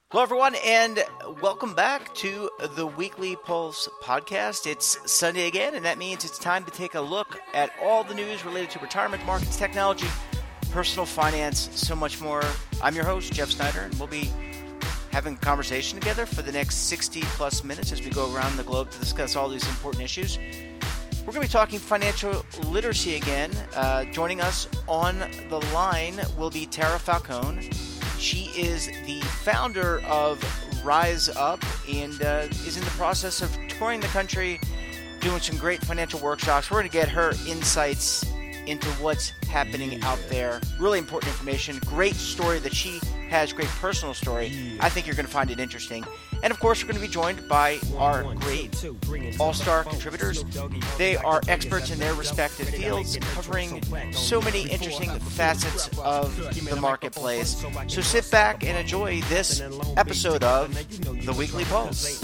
Hello, everyone, and welcome back to the Weekly Pulse podcast. It's Sunday again, and that means it's time to take a look at all the news related to retirement, markets, technology, personal finance, so much more. I'm your host, Jeff Snyder, and we'll be having a conversation together for the next 60-plus minutes as we go around the globe to discuss all these important issues. We're going to be talking financial literacy again. Joining us on the line will be Tara Falcone. She is the founder of Rise Up and is in the process of touring the country, doing some great financial workshops. We're going to get her insights into what's happening out there. Really important information. Great story that she has, great personal story. I think you're going to find it interesting. And of course, we're going to be joined by our great all-star contributors. They are experts in their respective fields, covering so many interesting facets of the marketplace. So sit back and enjoy this episode of The Weekly Pulse.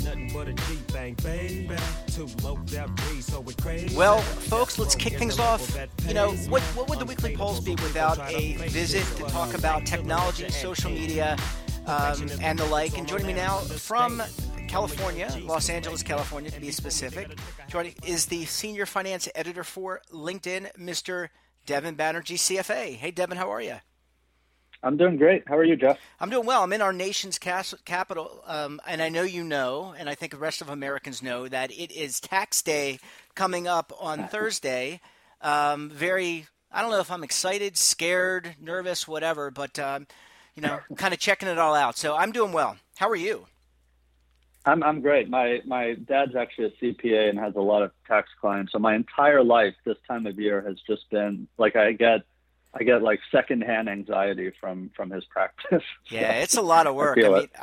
Well, folks, let's kick things off. You know, what would The Weekly Pulse be without a visit to talk about technology, social media, and the like? And joining me now from California, Los Angeles, California, to be specific, joining is the senior finance editor for LinkedIn, Mr. Devin Banerjee, CFA. Hey, Devin, how are you? I'm doing great. How are you, Jeff? I'm doing well. I'm in our nation's capital, and I know you know, and I think the rest of Americans know, that it is tax day coming up on Thursday. I don't know if I'm excited, scared, nervous, whatever, but kind of checking it all out. So I'm doing well. How are you? I'm great. My dad's actually a CPA and has a lot of tax clients. So my entire life, this time of year has just been like I get like secondhand anxiety from his practice. Yeah, it's a lot of work.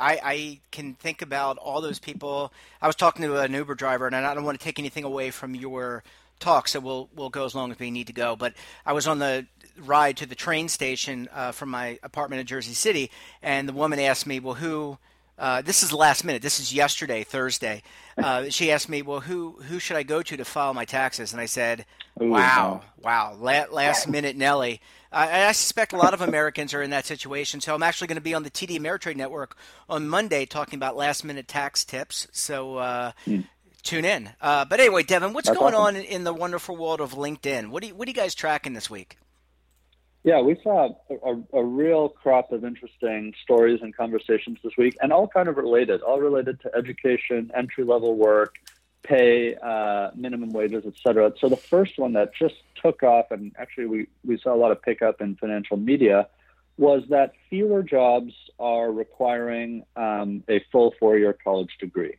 I can think about all those people. I was talking to an Uber driver, and I don't want to take anything away from your talk, so we'll go as long as we need to go. But I was on the ride to the train station from my apartment in Jersey City, and the woman asked me, well, who this is last minute. This is yesterday, Thursday. She asked me, well, who should I go to file my taxes? And I said, wow, last minute Nelly. I suspect a lot of Americans are in that situation. So I'm actually going to be on the TD Ameritrade Network on Monday talking about last minute tax tips. So tune in. But anyway, Devin, what's going on in the wonderful world of LinkedIn? What are you guys tracking this week? Yeah, we saw a real crop of interesting stories and conversations this week, and all related to education, entry-level work, pay, minimum wages, et cetera. So the first one that just took off, and actually we saw a lot of pickup in financial media, was that fewer jobs are requiring a full 4-year college degree.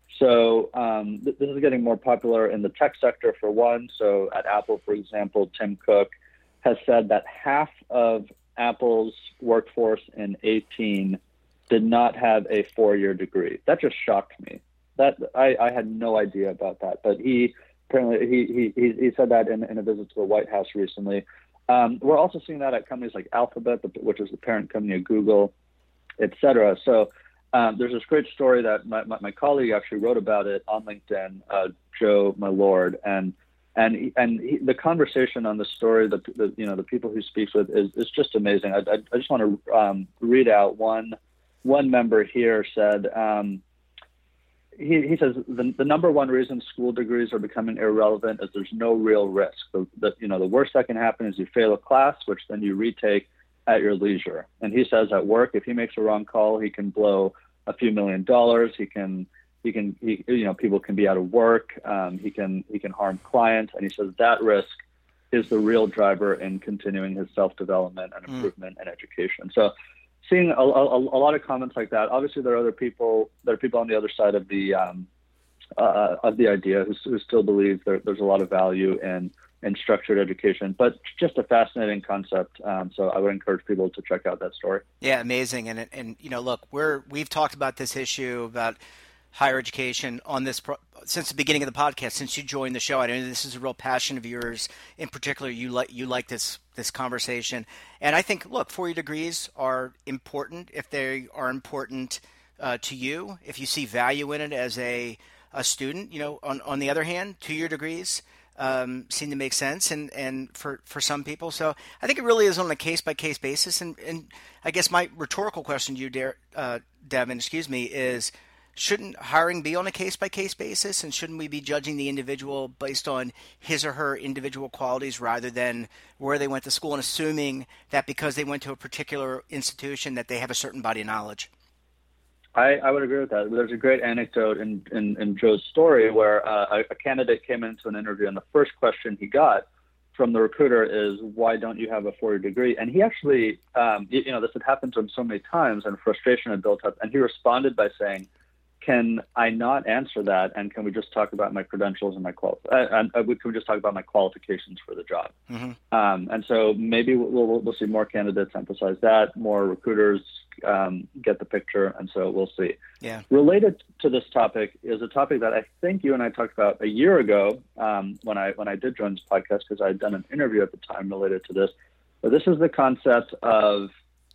So this is getting more popular in the tech sector, for one. So at Apple, for example, Tim Cook has said that half of Apple's workforce in 2018 did not have a 4-year degree. That just shocked me. That I had no idea about that, but he said that in a visit to the White House recently. We're also seeing that at companies like Alphabet, which is the parent company of Google, et cetera. So there's this great story that my colleague actually wrote about it on LinkedIn, Joe Malord, and the conversation on the story, the people he speaks with is just amazing. I just want to read out one member here said, he says the number one reason school degrees are becoming irrelevant is there's no real risk. The worst that can happen is you fail a class, which then you retake at your leisure. And he says at work, if he makes a wrong call, he can blow a few $1 million. People can be out of work. He can harm clients, and he says that risk is the real driver in continuing his self-development and improvement in education. So, seeing a lot of comments like that. Obviously, there are other people. There are people on the other side of the idea who still believe there's a lot of value in structured education, but just a fascinating concept. So I would encourage people to check out that story. Yeah, amazing. And look, we've talked about this issue about higher education on this since the beginning of the podcast, since you joined the show. I know this is a real passion of yours. In particular, you like this conversation. And I think, look, 4-year degrees are important if they are important to you, if you see value in it as a student. On the other hand, 2-year degrees, seem to make sense and for some people. So I think it really is on a case-by-case basis. And I guess my rhetorical question to you, Devin, is, shouldn't hiring be on a case-by-case basis? And shouldn't we be judging the individual based on his or her individual qualities rather than where they went to school and assuming that because they went to a particular institution that they have a certain body of knowledge? I would agree with that. There's a great anecdote in Joe's story where a candidate came into an interview, and the first question he got from the recruiter is, why don't you have a 4-year degree? And he actually, this had happened to him so many times, and frustration had built up, and he responded by saying, can I not answer that, and can we just talk about my credentials and can we just talk about my qualifications for the job? Mm-hmm. And so maybe we'll see more candidates emphasize that, more recruiters get the picture, and so we'll see. Yeah. Related to this topic is a topic that I think you and I talked about a year ago when I did join this podcast, because I had done an interview at the time related to this. But this is the concept of,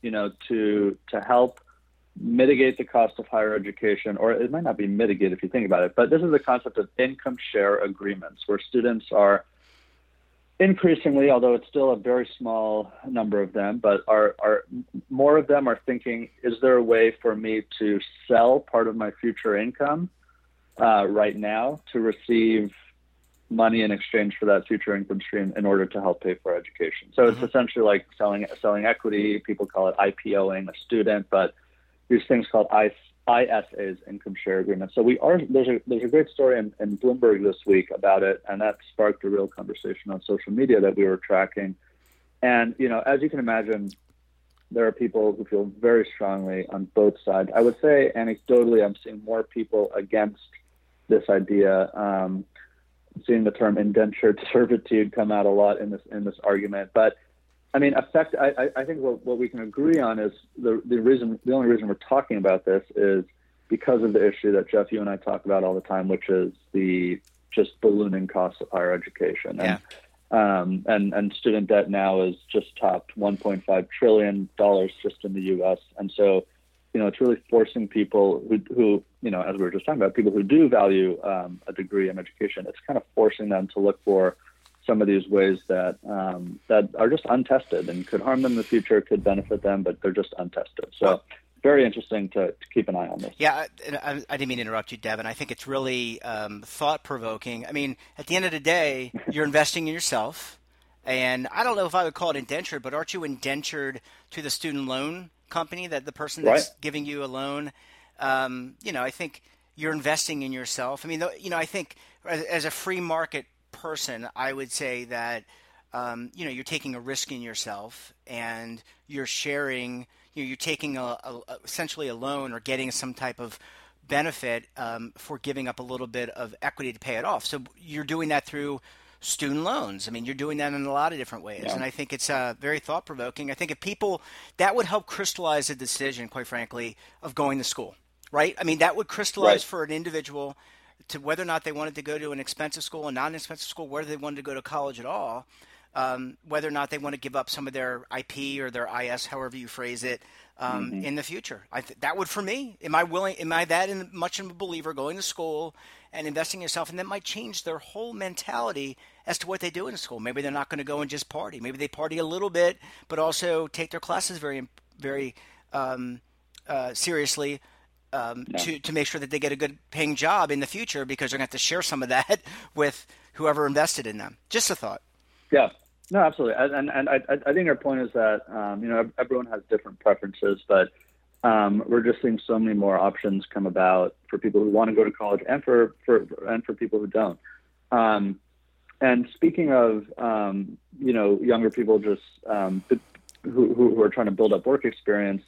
to help mitigate the cost of higher education, or it might not be mitigate if you think about it, but this is the concept of income share agreements, where students are increasingly, although it's still a very small number of them, but are more of them are thinking, is there a way for me to sell part of my future income right now to receive money in exchange for that future income stream in order to help pay for education? So it's essentially like selling equity. People call it IPOing a student, but these things called ISAs, income share agreements. So there's a great story in Bloomberg this week about it, and that sparked a real conversation on social media that we were tracking. And as you can imagine, there are people who feel very strongly on both sides. I would say anecdotally, I'm seeing more people against this idea. Seeing the term indentured servitude come out a lot in this argument, but I mean, I think what we can agree on is the only reason we're talking about this is because of the issue that Jeff, you and I talk about all the time, which is the just ballooning costs of higher education. Yeah. And student debt now is just topped $1.5 trillion just in the U.S. And so, it's really forcing people who, as we were just talking about, people who do value a degree in education, it's kind of forcing them to look for some of these ways that are just untested and could harm them in the future, could benefit them, but they're just untested. So very interesting to keep an eye on this. Yeah, I didn't mean to interrupt you, Devin. I think it's really thought-provoking. I mean, at the end of the day, you're investing in yourself, and I don't know if I would call it indentured, but aren't you indentured to the student loan company, that the person that's giving you a loan? I think you're investing in yourself. I mean, I think as a free market person, I would say that you're taking a risk in yourself, and you're sharing. You're taking essentially a loan or getting some type of benefit for giving up a little bit of equity to pay it off. So you're doing that through student loans. I mean, you're doing that in a lot of different ways, and I think it's very thought-provoking. I think if people, that would help crystallize the decision, quite frankly, of going to school, right? I mean, that would crystallize for an individual to whether or not they wanted to go to an expensive school, a non-expensive school, whether they wanted to go to college at all, whether or not they want to give up some of their IP or their IS, however you phrase it, in the future. That would, for me, am I that much of a believer going to school and investing in yourself? And that might change their whole mentality as to what they do in school. Maybe they're not going to go and just party. Maybe they party a little bit, but also take their classes very, very seriously. To make sure that they get a good paying job in the future, because they're going to have to share some of that with whoever invested in them. Just a thought. Yeah, no, absolutely. And I think our point is that, everyone has different preferences, but we're just seeing so many more options come about for people who want to go to college and for people who don't. And speaking of, younger people just who are trying to build up work experience,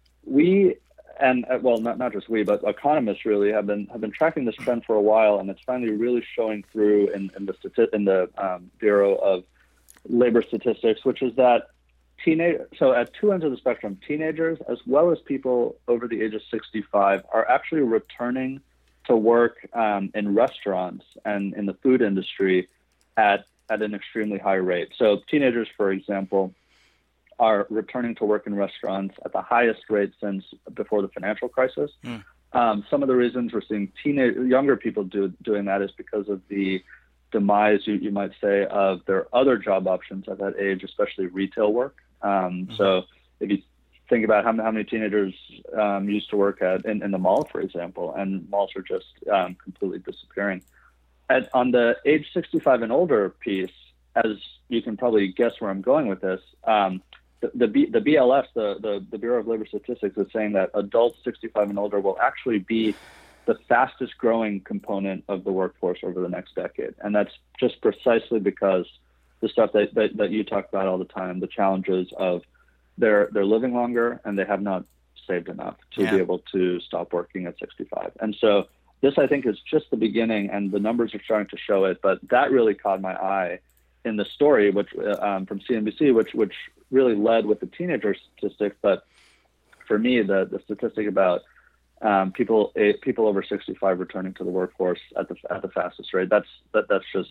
not just we, but economists really have been tracking this trend for a while, and it's finally really showing through in the Bureau of Labor Statistics, which is that so at two ends of the spectrum, teenagers as well as people over the age of 65 are actually returning to work in restaurants and in the food industry at an extremely high rate. So teenagers, for example, are returning to work in restaurants at the highest rate since before the financial crisis. Some of the reasons we're seeing younger people doing that is because of the demise, you might say, of their other job options at that age, especially retail work. So if you think about how many teenagers used to work in the mall, for example, and malls are just completely disappearing. On the age 65 and older piece, as you can probably guess where I'm going with this, the BLS, the Bureau of Labor Statistics, is saying that adults 65 and older will actually be the fastest growing component of the workforce over the next decade. And that's just precisely because the stuff that you talk about all the time, the challenges of they're living longer and they have not saved enough to be able to stop working at 65. And so this, I think, is just the beginning, and the numbers are starting to show it. But that really caught my eye in the story, which from CNBC, which really led with the teenager statistics. But for me, the statistic about people over 65 returning to the workforce at the fastest rate, that's just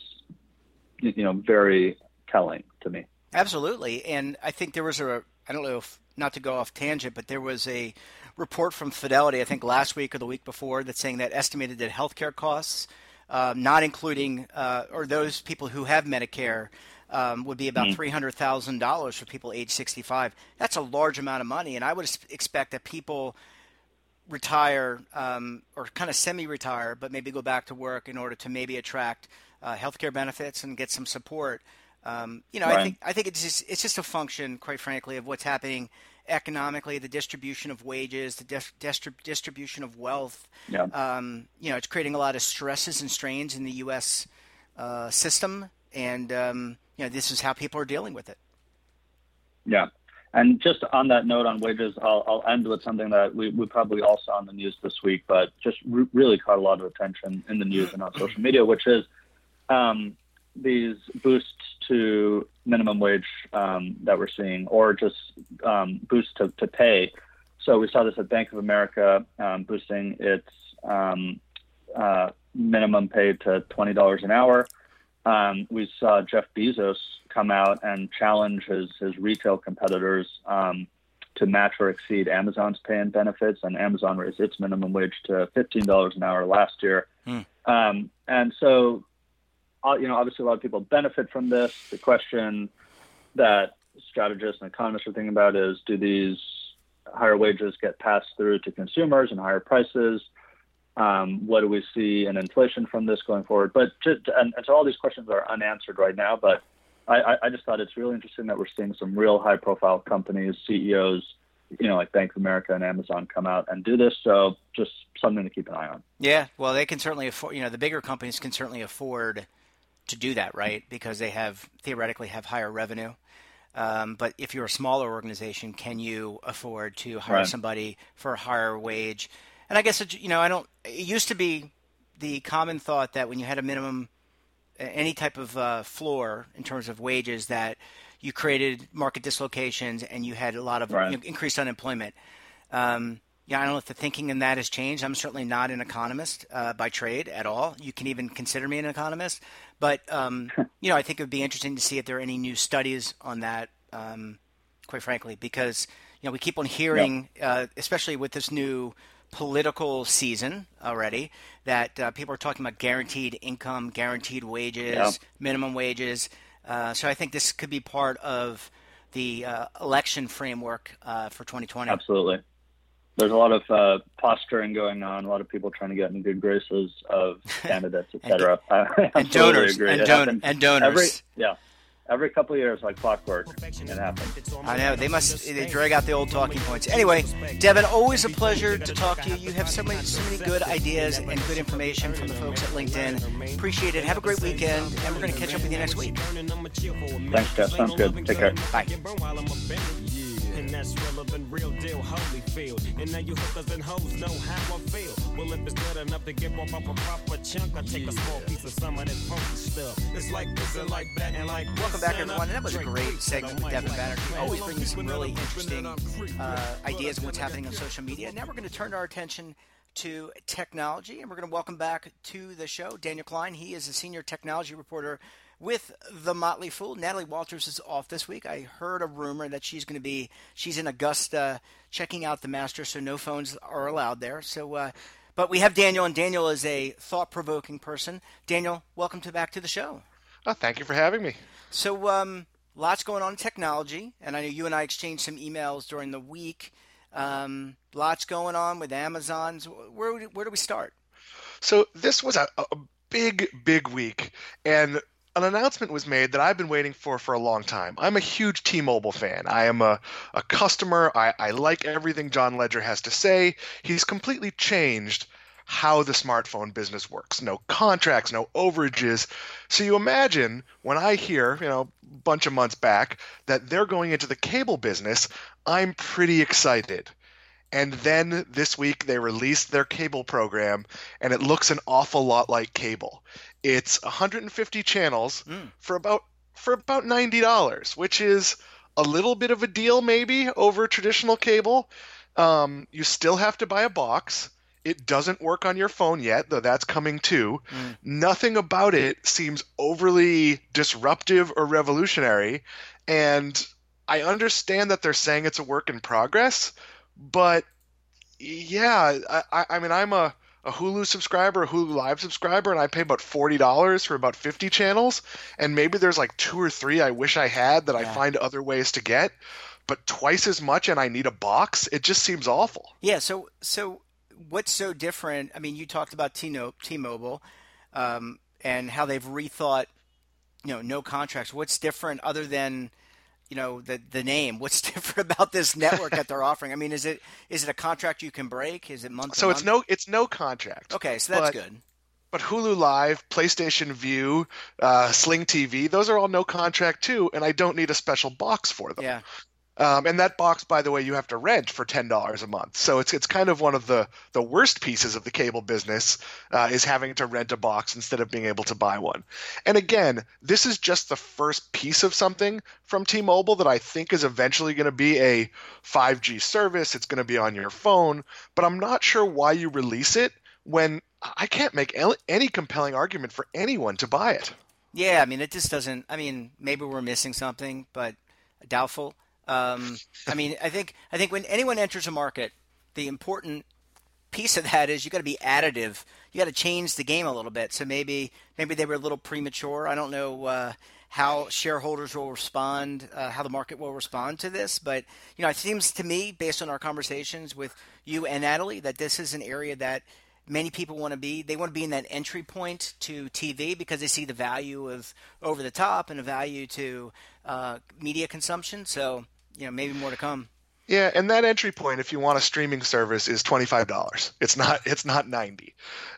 very telling to me. Absolutely. And I think there was I don't know if, not to go off tangent, but there was a report from Fidelity, I think last week or the week before, that's saying that estimated that healthcare costs, not including or those people who have Medicare, would be about $300,000 for people age 65. That's a large amount of money, and I would expect that people retire or kind of semi-retire, but maybe go back to work in order to maybe attract healthcare benefits and get some support. Right. I think it's just a function, quite frankly, of what's happening economically, the distribution of wages, the distribution of wealth. Yeah. It's creating a lot of stresses and strains in the U.S. System, and this is how people are dealing with it. Yeah. And just on that note on wages, I'll end with something that we probably all saw in the news this week, but just really caught a lot of attention in the news and on social media, which is these boosts to minimum wage that we're seeing, or just boosts to pay. So we saw this at Bank of America boosting its minimum pay to $20 an hour. We saw Jeff Bezos come out and challenge his retail competitors to match or exceed Amazon's pay and benefits, and Amazon raised its minimum wage to $15 an hour last year. And so, obviously a lot of people benefit from this. The question that strategists and economists are thinking about is, do these higher wages get passed through to consumers and higher prices? What do we see in inflation from this going forward? But and so all these questions are unanswered right now, but I just thought it's really interesting that we're seeing some real high profile companies, CEOs, like Bank of America and Amazon come out and do this. So just something to keep an eye on. Yeah. Well, they can certainly afford, the bigger companies can certainly afford to do that, right? Because they theoretically have higher revenue. But if you're a smaller organization, can you afford to hire somebody for a higher wage? And I guess, it used to be the common thought that when you had a minimum, any type of floor in terms of wages, that you created market dislocations and you had a lot of increased unemployment. I don't know if the thinking in that has changed. I'm certainly not an economist by trade at all. You can even consider me an economist. But, I think it would be interesting to see if there are any new studies on that, quite frankly, because, we keep on hearing, especially with this new political season already, that people are talking about guaranteed income, guaranteed wages, minimum wages. So I think this could be part of the election framework for 2020. Absolutely. There's a lot of posturing going on, a lot of people trying to get in good graces of candidates, et cetera. And donors. And donors. Every couple of years, like clockwork, it happens. I know. They drag out the old talking points. Anyway, Devin, always a pleasure to talk to you. You have so many good ideas and good information from the folks at LinkedIn. Appreciate it. Have a great weekend, and we're going to catch up with you next week. Thanks, Jeff. Sounds good. Take care. Bye. That's relevant, real deal, Holyfield. And now you hookers and hoes know how I feel. Well, if it's good enough to give up a proper chunk, I take a small piece of some of that funky stuff. It's like this and like that and like. Welcome back, everyone. And that was a great segment with Devin Banerjee. Always bringing some really interesting ideas on what's happening on social media. Now we're going to turn our attention to technology, and we're going to welcome back to the show Daniel Klein. He is a senior technology reporter with The Motley Fool. Natalie Walters is off this week. I heard a rumor that she's in Augusta checking out the Masters, so no phones are allowed there. So, But we have Daniel, and Daniel is a thought-provoking person. Daniel, welcome back to the show. Oh, thank you for having me. So, lots going on in technology, and I know you and I exchanged some emails during the week. Lots going on with Amazon. Where do we start? So this was a big week, and an announcement was made that I've been waiting for a long time. I'm a huge T-Mobile fan. I am a customer. I like everything John Ledger has to say. He's completely changed how the smartphone business works. No contracts, no overages. So you imagine when I hear, a bunch of months back, that they're going into the cable business, I'm pretty excited. And then this week they released their cable program, and it looks an awful lot like cable. It's 150 channels for about $90, which is a little bit of a deal maybe over traditional cable. You still have to buy a box. It doesn't work on your phone yet, though that's coming too. Nothing about it seems overly disruptive or revolutionary. And I understand that they're saying it's a work in progress, but yeah, I mean, I'm a Hulu subscriber, a Hulu Live subscriber, and I pay about $40 for about 50 channels. And maybe there's like 2 or 3 I wish I had that I find other ways to get, but twice as much and I need a box. It just seems awful. Yeah. So what's so different? I mean, you talked about T-Mobile and how they've rethought, no contracts. What's different other than the name? What's different about this network that they're offering? I mean, is it a contract you can break? Is it month to month? So it's no contract. Okay, so that's good. But Hulu Live, PlayStation View, Sling TV, those are all no contract too, and I don't need a special box for them. Yeah. And that box, by the way, you have to rent for $10 a month. So it's kind of one of the worst pieces of the cable business is having to rent a box instead of being able to buy one. And again, this is just the first piece of something from T-Mobile that I think is eventually going to be a 5G service. It's going to be on your phone, but I'm not sure why you release it when I can't make any compelling argument for anyone to buy it. Yeah, I mean, it just doesn't. I mean, maybe we're missing something, but doubtful. I mean, I think when anyone enters a market, the important piece of that is you got to be additive. You got to change the game a little bit. So maybe they were a little premature. I don't know how shareholders will respond, how the market will respond to this. But it seems to me, based on our conversations with you and Natalie, that this is an area that many people want to be. They want to be in that entry point to TV because they see the value of over the top and the value to media consumption. So maybe more to come. Yeah, and that entry point, if you want a streaming service, is $25. It's not $90.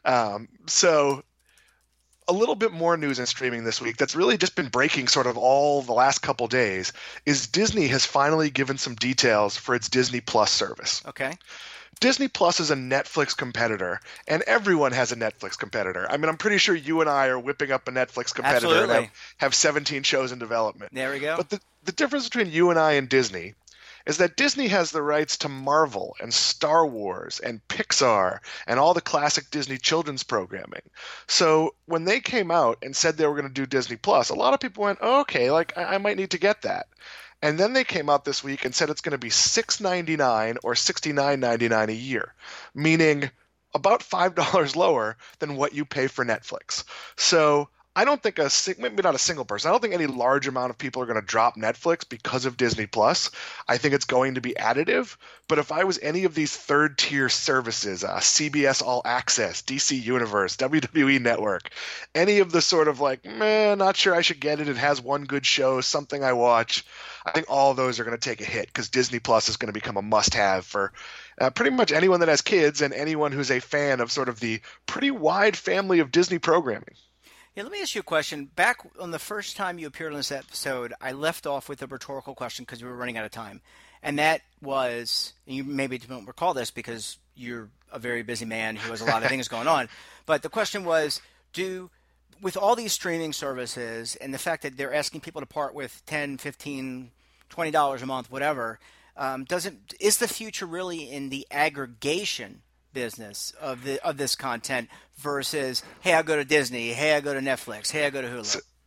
So a little bit more news in streaming this week that's really just been breaking sort of all the last couple days is Disney has finally given some details for its Disney Plus service. Okay. Disney Plus is a Netflix competitor, and everyone has a Netflix competitor. I mean, I'm pretty sure you and I are whipping up a Netflix competitor. Absolutely. And have 17 shows in development. There we go. But the difference between you and I and Disney is that Disney has the rights to Marvel and Star Wars and Pixar and all the classic Disney children's programming. So when they came out and said they were going to do Disney Plus, a lot of people went, oh, okay, like I might need to get that. And then they came out this week and said it's going to be $6.99 or $69.99 a year, meaning about $5 lower than what you pay for Netflix. So I don't think maybe not a single person. I don't think any large amount of people are going to drop Netflix because of Disney Plus. I think it's going to be additive. But if I was any of these third tier services, CBS All Access, DC Universe, WWE Network, any of the sort of like, not sure I should get it. It has one good show, something I watch. I think all of those are going to take a hit because Disney Plus is going to become a must-have for pretty much anyone that has kids and anyone who's a fan of sort of the pretty wide family of Disney programming. Yeah, let me ask you a question. Back on the first time you appeared on this episode, I left off with a rhetorical question because we were running out of time. And that was, and you maybe don't recall this because you're a very busy man who has a lot of things going on, but the question was, with all these streaming services and the fact that they're asking people to part with $10, $15, $20 a month, whatever, is the future really in the aggregation business of this content versus, hey, I go to Disney, hey, I go to Netflix, hey, I go to Hulu?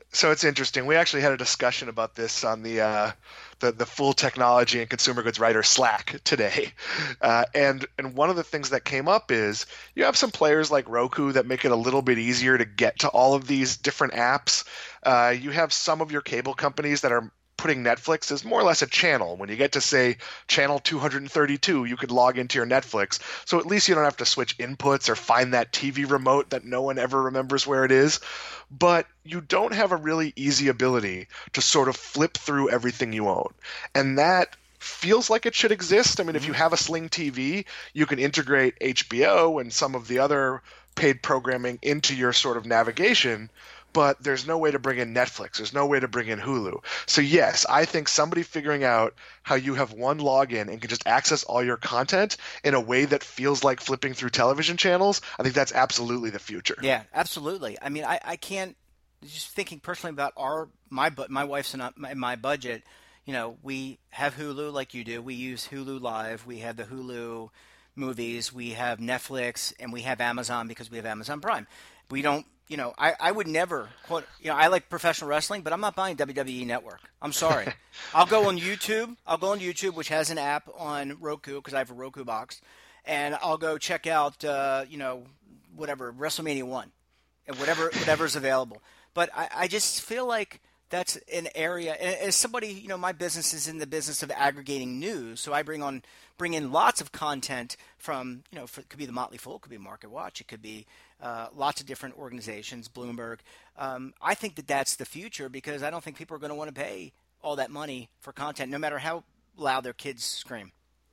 So it's interesting. We actually had a discussion about this on the full technology and consumer goods writer Slack today, and one of the things that came up is you have some players like Roku that make it a little bit easier to get to all of these different apps. You have some of your cable companies that are putting Netflix as more or less a channel. When you get to, say, channel 232, you could log into your Netflix. So at least you don't have to switch inputs or find that TV remote that no one ever remembers where it is. But you don't have a really easy ability to sort of flip through everything you own. And that feels like it should exist. I mean, if you have a Sling TV, you can integrate HBO and some of the other paid programming into your sort of navigation, but there's no way to bring in Netflix. There's no way to bring in Hulu. So yes, I think somebody figuring out how you have one login and can just access all your content in a way that feels like flipping through television channels, I think that's absolutely the future. Yeah, absolutely. I mean, I can't, just thinking personally about my wife's and my budget, you know, we have Hulu like you do. We use Hulu Live. We have the Hulu movies. We have Netflix, and we have Amazon because we have Amazon Prime. We don't, you know, I would never, quote, you know, I like professional wrestling, but I'm not buying WWE Network. I'm sorry. I'll go on YouTube, which has an app on Roku because I have a Roku box, and I'll go check out, you know, whatever, WrestleMania 1 and whatever's available. But I just feel like that's an area, as somebody, you know, my business is in the business of aggregating news, so I bring in lots of content from, you know, it could be the Motley Fool, it could be Market Watch, it could be lots of different organizations, Bloomberg. I think that's the future because I don't think people are going to want to pay all that money for content, no matter how loud their kids scream.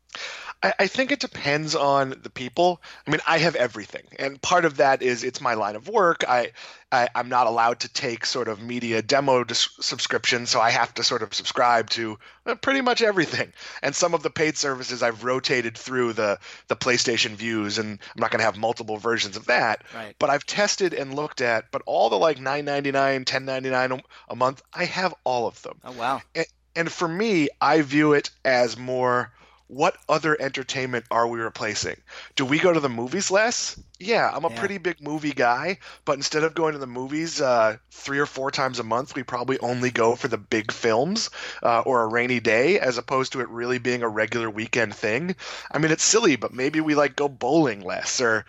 I think it depends on the people. I mean, I have everything, and part of that is it's my line of work. I'm not allowed to take sort of media demo subscription, so I have to sort of subscribe to pretty much everything. And some of the paid services I've rotated through the PlayStation Views, and I'm not going to have multiple versions of that. Right. But I've tested and looked at, but all the like $9.99, $10.99 a month, I have all of them. Oh, wow. And for me, I view it as more, what other entertainment are we replacing? Do we go to the movies less? Yeah, I'm a pretty big movie guy, but instead of going to the movies 3 or 4 times a month, we probably only go for the big films or a rainy day, as opposed to it really being a regular weekend thing. I mean, it's silly, but maybe we like go bowling less, or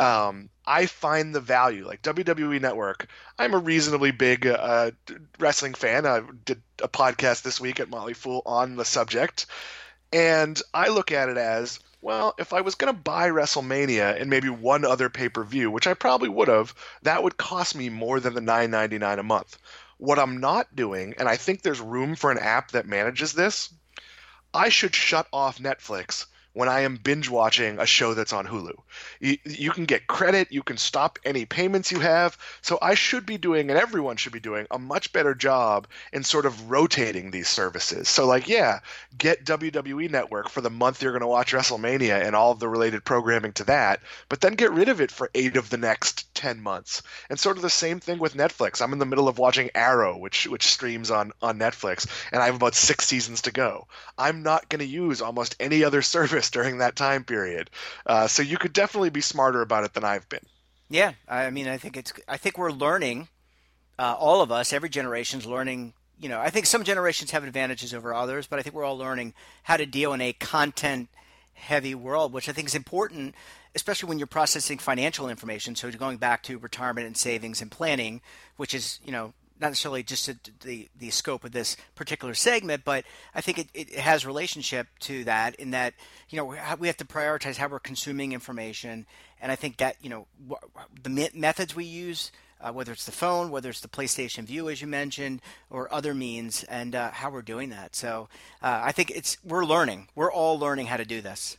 I find the value, like WWE Network. I'm a reasonably big wrestling fan. I did a podcast this week at Motley Fool on the subject. And I look at it as, well, if I was going to buy WrestleMania and maybe one other pay-per-view, which I probably would have, that would cost me more than the $9.99 a month. What I'm not doing, and I think there's room for an app that manages this, I should shut off Netflix when I am binge watching a show that's on Hulu. You can get credit, you can stop any payments you have, so I should be doing, and everyone should be doing, a much better job in sort of rotating these services. So like, yeah, get WWE Network for the month you're going to watch WrestleMania and all of the related programming to that, but then get rid of it for 8 of the next 10 months. And sort of the same thing with Netflix. I'm in the middle of watching Arrow, which streams on Netflix, and I have about 6 seasons to go. I'm not going to use almost any other service during that time period. So you could definitely be smarter about it than I've been. Yeah, I mean, I think we're learning, all of us, every generation's learning. You know, I think some generations have advantages over others, but I think we're all learning how to deal in a content-heavy world, which I think is important, especially when you're processing financial information. So going back to retirement and savings and planning, which is, you know, not necessarily just the scope of this particular segment, but I think it has relationship to that, in that, you know, we have to prioritize how we're consuming information. And I think that, you know, the methods we use, whether it's the phone, whether it's the PlayStation View, as you mentioned, or other means, and how we're doing that. So I think we're learning. We're all learning how to do this.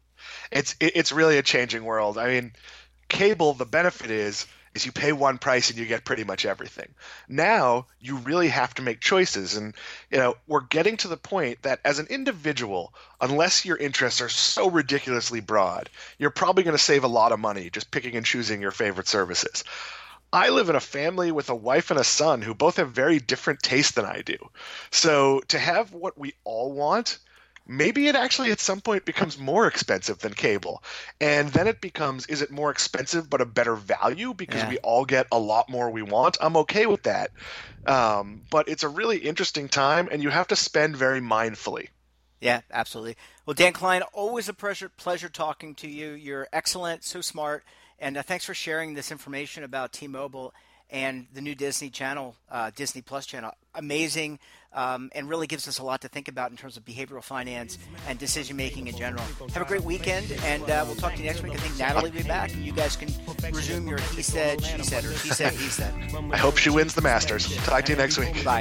It's really a changing world. I mean, cable, the benefit is you pay one price and you get pretty much everything. Now you really have to make choices, and you know, we're getting to the point that as an individual, unless your interests are so ridiculously broad, you're probably going to save a lot of money just picking and choosing your favorite services. I live in a family with a wife and a son who both have very different tastes than I do. So to have what we all want, maybe it actually at some point becomes more expensive than cable. And then it becomes, is it more expensive but a better value because we all get a lot more we want? I'm okay with that. But it's a really interesting time, and you have to spend very mindfully. Yeah, absolutely. Well, Dan Klein, always a pleasure talking to you. You're excellent, so smart, and thanks for sharing this information about T-Mobile and the new Disney channel, Disney Plus channel. Amazing, and really gives us a lot to think about in terms of behavioral finance and decision-making in general. Have a great weekend, and we'll talk to you next week. I think Natalie will be back, and you guys can resume your he said, she said, or she said, he said. I hope she wins the Masters. Talk to you next week. Bye.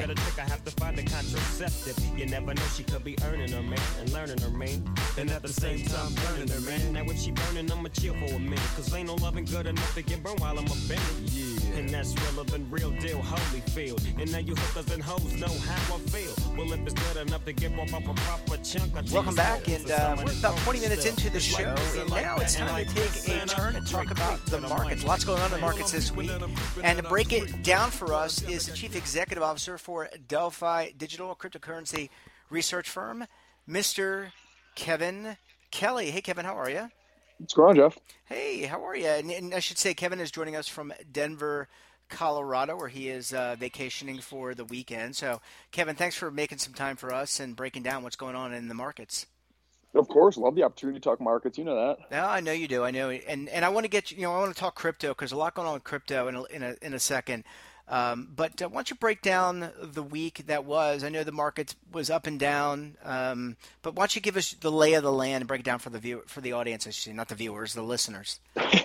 You never know, she could be earning her, man, and learning her, man. And at the same time, burning her, man. Now if she burning, I'ma chill for a minute, cause ain't no loving good enough to get burned while I'm a bending. Yeah. And that's relevant, real deal, Holyfield. And now you hookers and hoes know how I feel. Well, if it's good enough to get off a proper chunk, welcome back, and we're about 20 minutes into the show, and now it's time to take a turn and talk about the markets. Lots going on in the markets this week, and to break it down for us is the Chief Executive Officer for Delphi Digital, a cryptocurrency research firm, Mr. Kevin Kelly. Hey, Kevin, how are you? What's going on, Jeff? Hey, how are you? And I should say Kevin is joining us from Denver, Colorado, where he is vacationing for the weekend. So, Kevin, thanks for making some time for us and breaking down what's going on in the markets. Of course, love the opportunity to talk markets. You know that. Yeah, I know you do. I know, and I want to get you. I want to talk crypto because a lot going on with crypto in a second. But why don't you break down the week that was? I know the market was up and down, but why don't you give us the lay of the land and break it down for the audience? I should say, not the viewers, the listeners.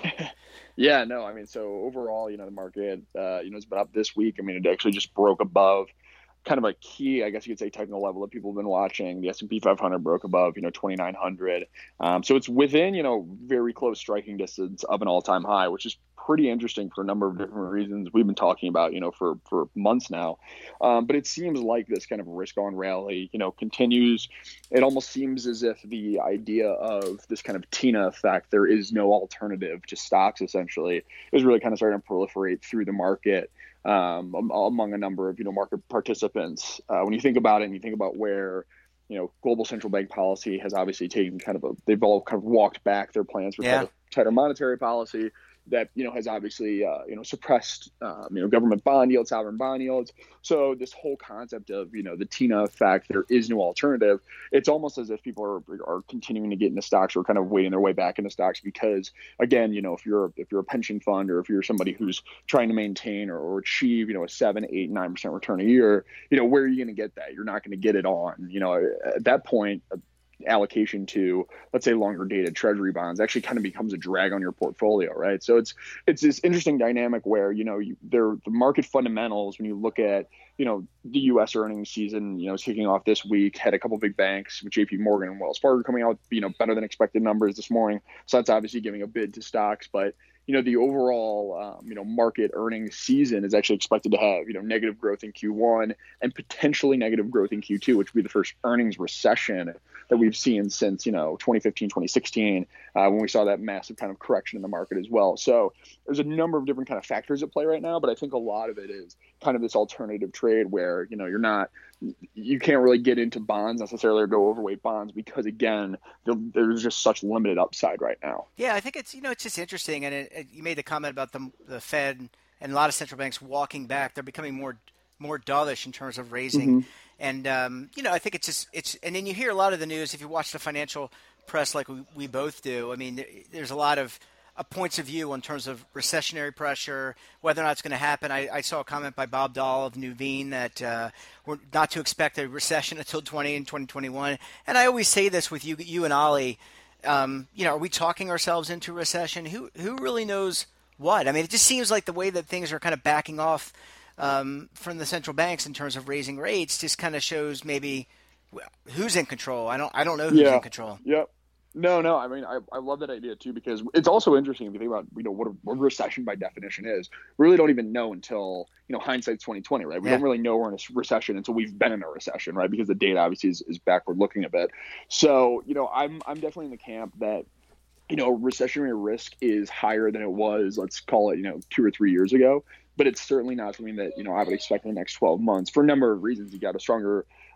Yeah, no, I mean, so overall, the market, has been up this week. I mean, it actually just broke above kind of a key, I guess you could say, technical level that people have been watching. The S&P 500 broke above, 2,900. So it's within, very close striking distance of an all-time high, which is pretty interesting for a number of different reasons we've been talking about, for months now. But it seems like this kind of risk-on rally, continues. It almost seems as if the idea of this kind of TINA effect, there is no alternative to stocks, essentially, is really kind of starting to proliferate through the market. Among a number of market participants. When you think about it, and you think about where global central bank policy has obviously taken they've all kind of walked back their plans for tighter monetary policy. That has obviously suppressed government bond yields, sovereign bond yields. So this whole concept of the TINA effect, there is no alternative. It's almost as if people are continuing to get into stocks or kind of waiting their way back into stocks because again, if you're a pension fund or if you're somebody who's trying to maintain or achieve a 7, 8, 9% return a year, where are you going to get that? You're not going to get it on at that point. Allocation to, let's say, longer dated treasury bonds actually kind of becomes a drag on your portfolio, right? So it's this interesting dynamic where the market fundamentals, when you look at the U.S. earnings season is kicking off this week, had a couple big banks with J.P. Morgan and Wells Fargo coming out better than expected numbers this morning, so that's obviously giving a bid to stocks. But the overall, market earnings season is actually expected to have, negative growth in Q1 and potentially negative growth in Q2, which would be the first earnings recession that we've seen since, 2015, 2016, when we saw that massive kind of correction in the market as well. So there's a number of different kind of factors at play right now, but I think a lot of it is kind of this alternative trade where, you can't really get into bonds necessarily or go overweight bonds because, again, there's just such limited upside right now. Yeah, I think it's, it's just interesting. And you made the comment about the Fed and a lot of central banks walking back. They're becoming more dovish in terms of raising. Mm-hmm. And, I think it's and then you hear a lot of the news if you watch the financial press like we both do. I mean, there's a lot of points of view in terms of recessionary pressure, whether or not it's going to happen. I saw a comment by Bob Dahl of Nuveen that we're not to expect a recession until 2021. And I always say this with you and Ollie, are we talking ourselves into recession? Who really knows what? I mean, it just seems like the way that things are kind of backing off from the central banks in terms of raising rates just kind of shows maybe who's in control. I don't know who's in control. Yep. No. I mean, I love that idea too, because it's also interesting if you think about, what recession by definition is. We really don't even know until, hindsight's 2020, right? We don't really know we're in a recession until we've been in a recession, right? Because the data obviously is backward looking a bit. So, I'm definitely in the camp that, recessionary risk is higher than it was, let's call it, 2 or 3 years ago. But it's certainly not something that, I would expect in the next 12 months for a number of reasons. You got a stronger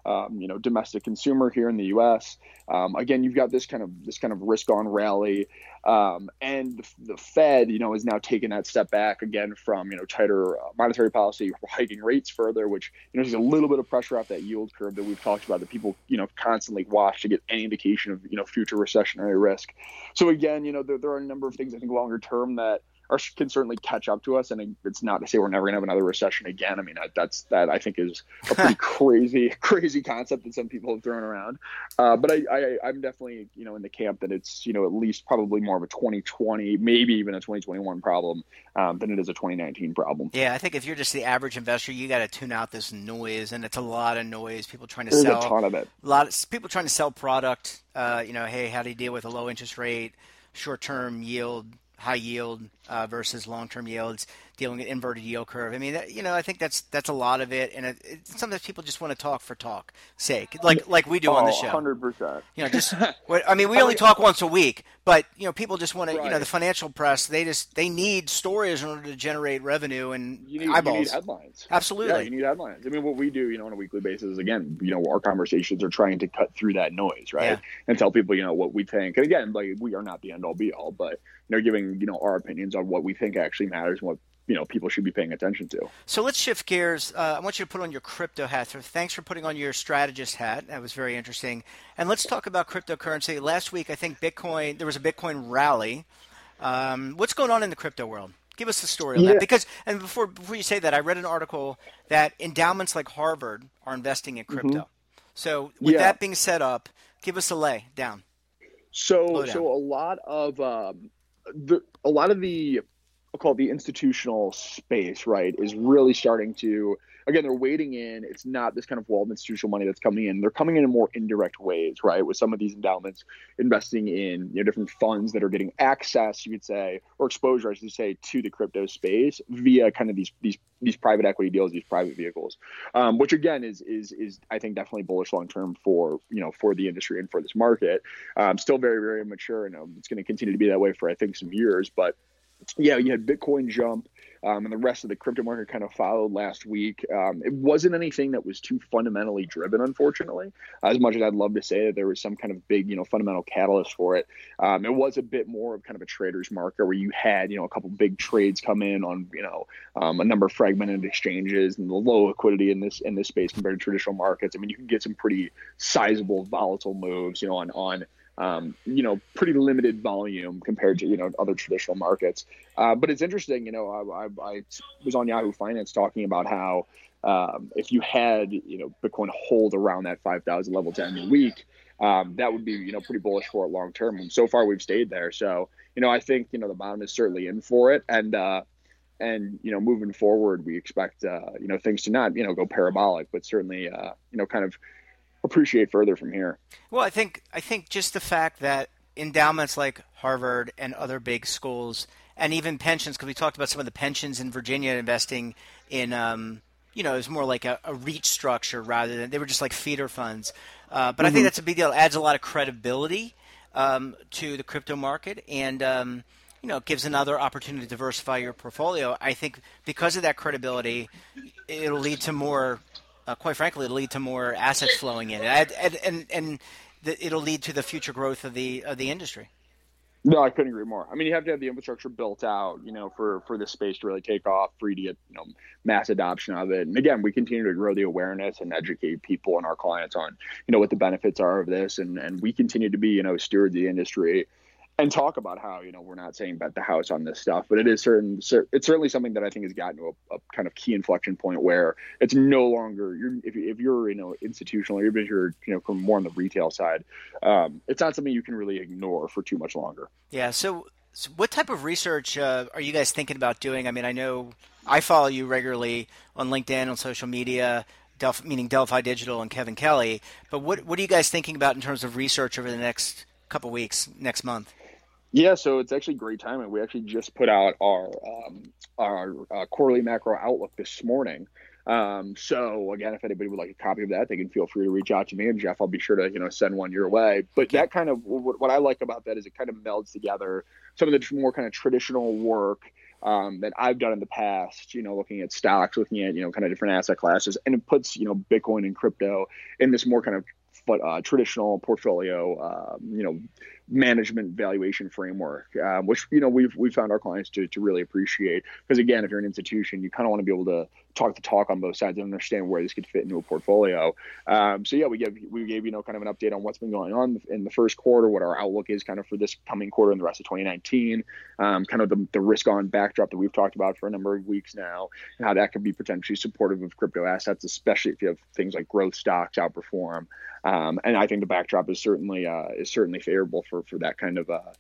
domestic consumer here in the U.S. Again, you've got this kind of risk on rally, and the Fed, is now taking that step back again from tighter monetary policy, hiking rates further, which there's a little bit of pressure off that yield curve that we've talked about that people constantly watch to get any indication of future recessionary risk. So again, there are a number of things I think longer term that can certainly catch up to us, and it's not to say we're never going to have another recession again. I mean, that I think is a pretty crazy concept that some people have thrown around. But I'm definitely in the camp that it's at least probably more of a 2020, maybe even a 2021 problem than it is a 2019 problem. Yeah, I think if you're just the average investor, you got to tune out this noise, and it's a lot of noise. People trying to There's sell a ton of it. A lot of people trying to sell product. Hey, how do you deal with a low interest rate, short-term yield, high yield versus long-term yields, dealing with inverted yield curve. I mean, I think that's a lot of it, and sometimes people just want to talk for talk sake, like we do on the show. 100%. We only talk once a week, but people just want to. Right. The financial press, they need stories in order to generate revenue and You eyeballs. need headlines. Absolutely. Yeah, you need headlines. I mean, what we do, on a weekly basis is, again, our conversations are trying to cut through that noise, right? Yeah. And tell people, what we think. And again, we are not the end all be all, but giving our opinions on what we think actually matters and what people should be paying attention to. So let's shift gears. I want you to put on your crypto hat. So thanks for putting on your strategist hat. That was very interesting. And let's talk about cryptocurrency. Last week, I think there was a Bitcoin rally. What's going on in the crypto world? Give us the story on that. Because, and before you say that, I read an article that endowments like Harvard are investing in crypto. Mm-hmm. So with that being set up, give us a lay down. So a lot of the I'll call it the institutional space, right, is really starting to, again, they're wading in. It's not this kind of wall of institutional money that's coming in. They're coming in more indirect ways, right, with some of these endowments investing in different funds that are getting access, you could say, or exposure, I should say, to the crypto space via kind of these private equity deals, these private vehicles, which again is I think definitely bullish long term for for the industry and for this market. Still very, very immature, and it's going to continue to be that way for I think some years, but. Yeah, you had Bitcoin jump, and the rest of the crypto market kind of followed last week. It wasn't anything that was too fundamentally driven, unfortunately. As much as I'd love to say that there was some kind of big, fundamental catalyst for it, it was a bit more of kind of a trader's market where you had, a couple big trades come in on, a number of fragmented exchanges and the low liquidity in this space compared to traditional markets. I mean, you can get some pretty sizable, volatile moves, on pretty limited volume compared to, other traditional markets. But it's interesting, I was on Yahoo Finance talking about how if you had, Bitcoin hold around that 5,000 level to end the week, that would be, pretty bullish for it long term. And so far we've stayed there. So, I think, the bottom is certainly in for it. And moving forward, we expect, things to not, go parabolic, but certainly, kind of appreciate further from here. Well, I think just the fact that endowments like Harvard and other big schools, and even pensions, because we talked about some of the pensions in Virginia investing in, it was more like a REIT structure rather than, they were just like feeder funds. But I think that's a big deal. It adds a lot of credibility to the crypto market, and it gives another opportunity to diversify your portfolio. I think because of that credibility, it'll lead to more. Quite frankly, it'll lead to more assets flowing in, and it'll lead to the future growth of the industry. No, I couldn't agree more. I mean, you have to have the infrastructure built out, for this space to really take off, for you to get, mass adoption of it. And again, we continue to grow the awareness and educate people and our clients on, what the benefits are of this, and we continue to be, stewards of the industry. And talk about how, we're not saying bet the house on this stuff, but it's certainly something that I think has gotten to a kind of key inflection point where it's no longer, if you're, institutional, or even if you're, from more on the retail side, it's not something you can really ignore for too much longer. Yeah. So what type of research are you guys thinking about doing? I mean, I know I follow you regularly on LinkedIn, on social media, meaning Delphi Digital and Kevin Kelly, but what are you guys thinking about in terms of research over the next couple weeks, next month? Yeah, so it's actually great timing. We actually just put out our quarterly macro outlook this morning. So again, if anybody would like a copy of that, they can feel free to reach out to me, and Jeff, I'll be sure to send one your way. But that kind of what I like about that is it kind of melds together some of the more kind of traditional work that I've done in the past, looking at stocks, looking at, kind of different asset classes, and it puts, Bitcoin and crypto in this more kind of traditional portfolio, management valuation framework, which, we've found our clients to really appreciate. Because again, if you're an institution, you kind of want to be able to talk the talk on both sides and understand where this could fit into a portfolio. So yeah, we gave, kind of an update on what's been going on in the first quarter, what our outlook is kind of for this coming quarter and the rest of 2019, kind of the risk on backdrop that we've talked about for a number of weeks now, and how that could be potentially supportive of crypto assets, especially if you have things like growth stocks outperform. And I think the backdrop is certainly favorable for that kind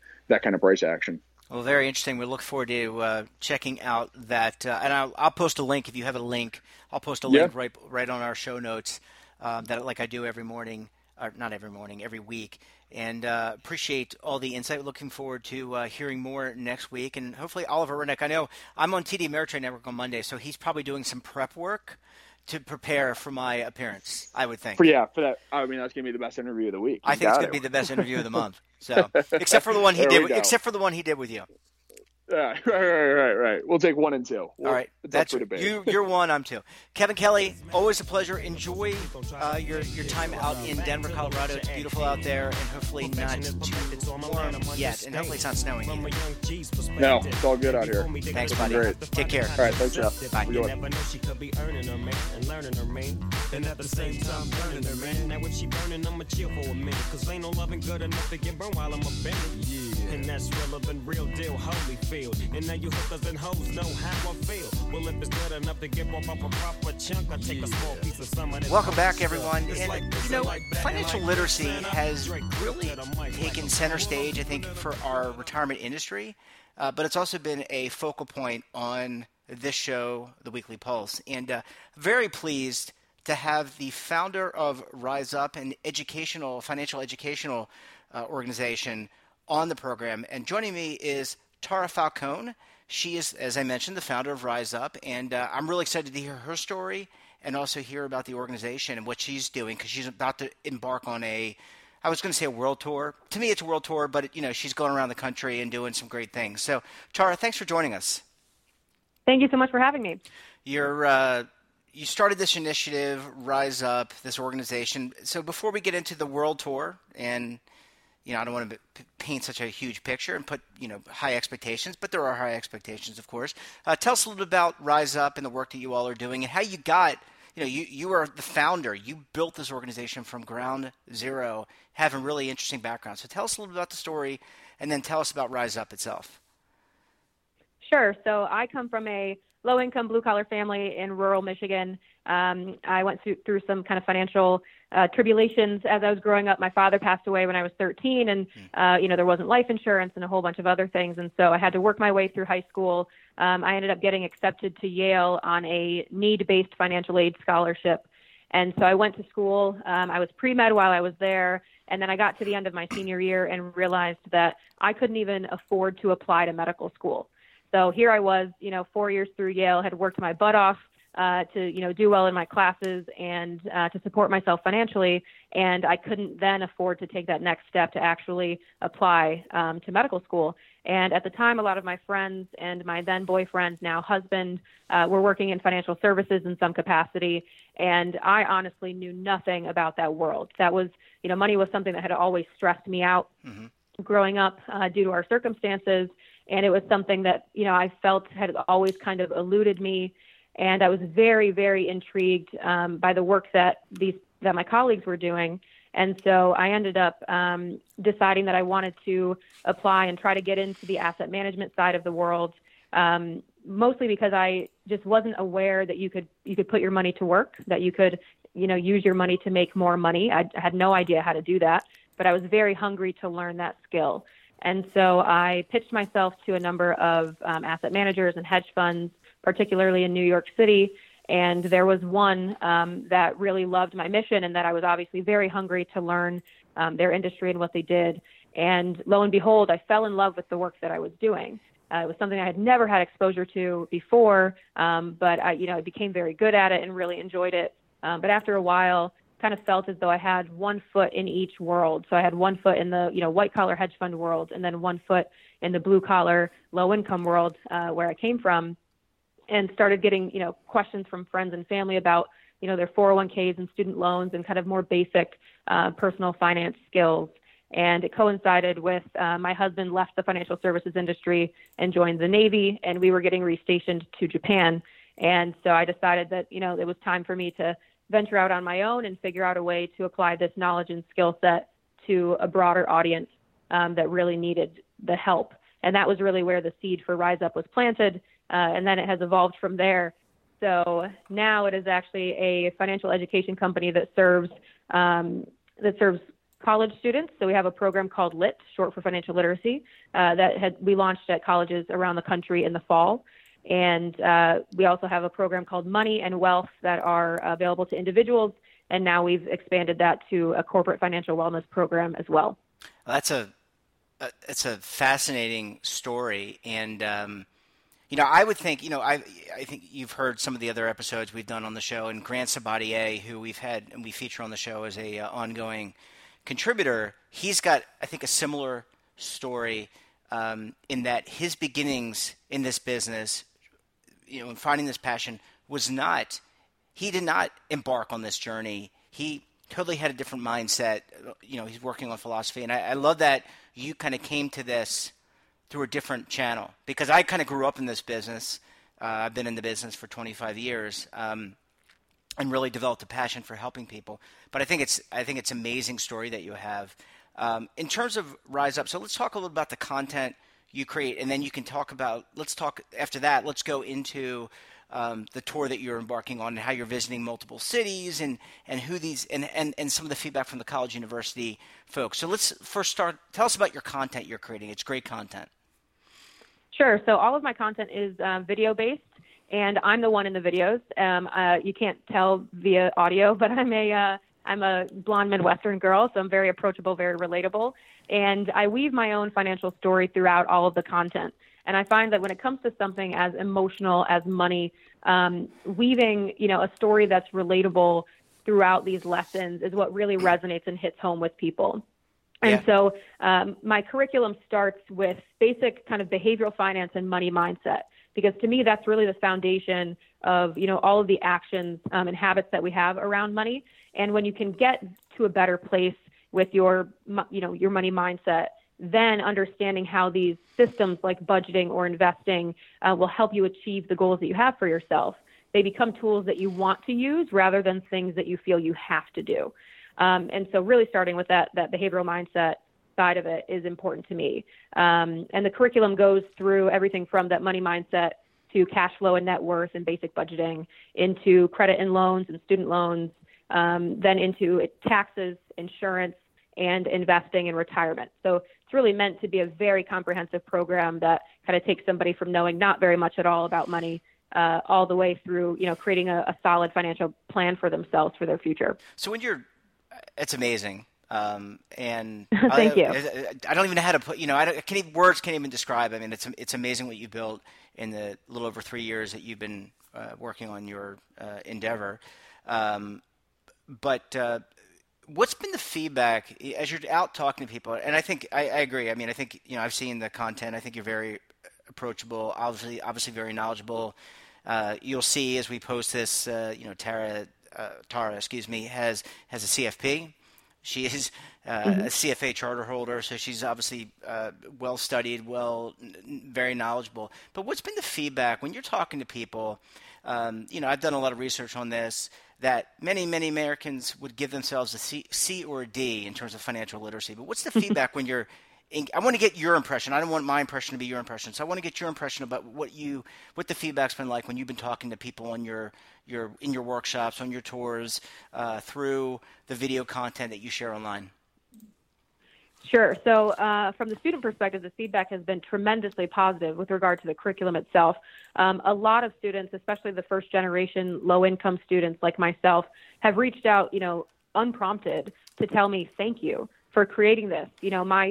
of price action. Well, very interesting. We look forward to checking out that, and I'll post a link if you have a link. I'll post a link right on our show notes that, like I do every morning, or not every morning, every week. And appreciate all the insight. Looking forward to hearing more next week, and hopefully Oliver Rednick. I know I'm on TD Ameritrade Network on Monday, so he's probably doing some prep work to prepare for my appearance, I would think. For that, I mean, that's gonna be the best interview of the week. I think it's gonna be the best interview of the month. So, except for the one he did with you. Yeah, right. We'll take 1 and 2. All right, that's for debate. You're 1, I'm 2. Kevin Kelly, always a pleasure. Enjoy your time out in Denver, Colorado. It's beautiful out there, and hopefully not too warm yet, and hopefully it's not snowing either. No, it's all good out here. Thanks, buddy. Great. Take care. All right, thanks, Jeff. Bye. You never know, she could be earning her man and learning her man, and at the same time burning her man. Now when she burning, I'ma chill for a minute, cause ain't no loving good enough to get burned while I'm offended. Yeah, and that's relevant, real deal, Holyfield. And now you hookers and hoes know how I feel. Well, if it's good enough to get off a proper chunk, I take a small piece of some of that. Welcome back, everyone. And, financial literacy has really taken center stage, I think, for our retirement industry. But it's also been a focal point on this show, The Weekly Pulse. And very pleased to have the founder of Rise Up, an financial educational organization, on the program. And joining me is Tara Falcone. She is, as I mentioned, the founder of Rise Up, and I'm really excited to hear her story and also hear about the organization and what she's doing, because she's about to embark on I was going to say a world tour. To me, it's a world tour, but she's going around the country and doing some great things. So, Tara, thanks for joining us. Thank you so much for having me. You started this initiative, Rise Up, this organization. So before we get into the world tour, and I don't want to paint such a huge picture and put, high expectations, but there are high expectations, of course. Tell us a little bit about Rise Up and the work that you all are doing and how you got, you are the founder. You built this organization from ground zero, having really interesting background. So tell us a little bit about the story, and then tell us about Rise Up itself. Sure. So I come from a low-income, blue-collar family in rural Michigan. I went through some kind of financial tribulations as I was growing up. My father passed away when I was 13, and there wasn't life insurance and a whole bunch of other things, and so I had to work my way through high school. I ended up getting accepted to Yale on a need-based financial aid scholarship, and so I went to school. I was pre-med while I was there, and then I got to the end of my senior year and realized that I couldn't even afford to apply to medical school. So here I was, 4 years through Yale, had worked my butt off to, do well in my classes and to support myself financially. And I couldn't then afford to take that next step to actually apply to medical school. And at the time, a lot of my friends and my then boyfriend, now husband, were working in financial services in some capacity. And I honestly knew nothing about that world. That was, money was something that had always stressed me out growing up due to our circumstances. And it was something that, I felt had always kind of eluded me. And I was very, very intrigued by the work that my colleagues were doing. And so I ended up deciding that I wanted to apply and try to get into the asset management side of the world, mostly because I just wasn't aware that you could put your money to work, that you could, use your money to make more money. I had no idea how to do that, but I was very hungry to learn that skill. And so I pitched myself to a number of asset managers and hedge funds, particularly in New York City. And there was one that really loved my mission and that I was obviously very hungry to learn their industry and what they did. And lo and behold, I fell in love with the work that I was doing. It was something I had never had exposure to before, but I became very good at it and really enjoyed it. But after a while, kind of felt as though I had one foot in each world. So I had one foot in the, white collar hedge fund world, and then one foot in the blue collar, low income world, where I came from, and started getting, questions from friends and family about, their 401ks and student loans and kind of more basic personal finance skills. And it coincided with my husband left the financial services industry and joined the Navy, and we were getting restationed to Japan. And so I decided that, it was time for me to venture out on my own and figure out a way to apply this knowledge and skill set to a broader audience that really needed the help. And that was really where the seed for Rise Up was planted. And then it has evolved from there. So now it is actually a financial education company that serves college students. So we have a program called LIT, short for financial literacy, we launched at colleges around the country in the fall. And we also have a program called Money and Wealth that are available to individuals. And now we've expanded that to a corporate financial wellness program as well. It's a fascinating story. And, I would think, I think you've heard some of the other episodes we've done on the show, and Grant Sabatier, who we've had and we feature on the show as a ongoing contributor, he's got, I think, a similar story in that his beginnings in this business, and finding this passion he did not embark on this journey. He totally had a different mindset. He's working on philosophy. And I love that you kind of came to this through a different channel, because I kind of grew up in this business. I've been in the business for 25 years. And really developed a passion for helping people. But I think it's an amazing story that you have. In terms of Rise Up, so let's talk a little about the content you create, and then you can let's go into the tour that you're embarking on and how you're visiting multiple cities and who these and some of the feedback from the college university folks. So let's first tell us about your content you're creating. It's great content. Sure. So all of my content is video-based. And I'm the one in the videos. You can't tell via audio, but I'm a blonde Midwestern girl, so I'm very approachable, very relatable. And I weave my own financial story throughout all of the content. And I find that when it comes to something as emotional as money, weaving, a story that's relatable throughout these lessons is what really resonates and hits home with people. And so my curriculum starts with basic kind of behavioral finance and money mindset, because to me, that's really the foundation of, all of the actions and habits that we have around money. And when you can get to a better place with your money mindset, then understanding how these systems like budgeting or investing will help you achieve the goals that you have for yourself. They become tools that you want to use rather than things that you feel you have to do. And so really starting with that behavioral mindset side of it is important to me. And the curriculum goes through everything from that money mindset to cash flow and net worth and basic budgeting, into credit and loans and student loans, then into taxes, insurance, and investing and retirement. So it's really meant to be a very comprehensive program that kind of takes somebody from knowing not very much at all about money all the way through, creating a solid financial plan for themselves for their future. So it's amazing. And Thank you. I don't even know how to put, words can't even describe. I mean, it's amazing what you built in the little over 3 years that you've been working on your endeavor. But what's been the feedback as you're out talking to people? And I think I agree. I mean, I think, I've seen the content. I think you're very approachable, obviously very knowledgeable. You'll see as we post this, Tara, has a CFP. She is a CFA charter holder, so she's obviously well-studied, very knowledgeable. But what's been the feedback when you're talking to people? I've done a lot of research on this, that many, many Americans would give themselves a C or a D in terms of financial literacy. But what's the feedback when you're I want to get your impression. I don't want my impression to be your impression. So I want to get your impression about what the feedback's been like when you've been talking to people on in your workshops, on your tours, through the video content that you share online. Sure. So from the student perspective, the feedback has been tremendously positive with regard to the curriculum itself. A lot of students, especially the first generation low-income students like myself, have reached out, unprompted, to tell me thank you for creating this. My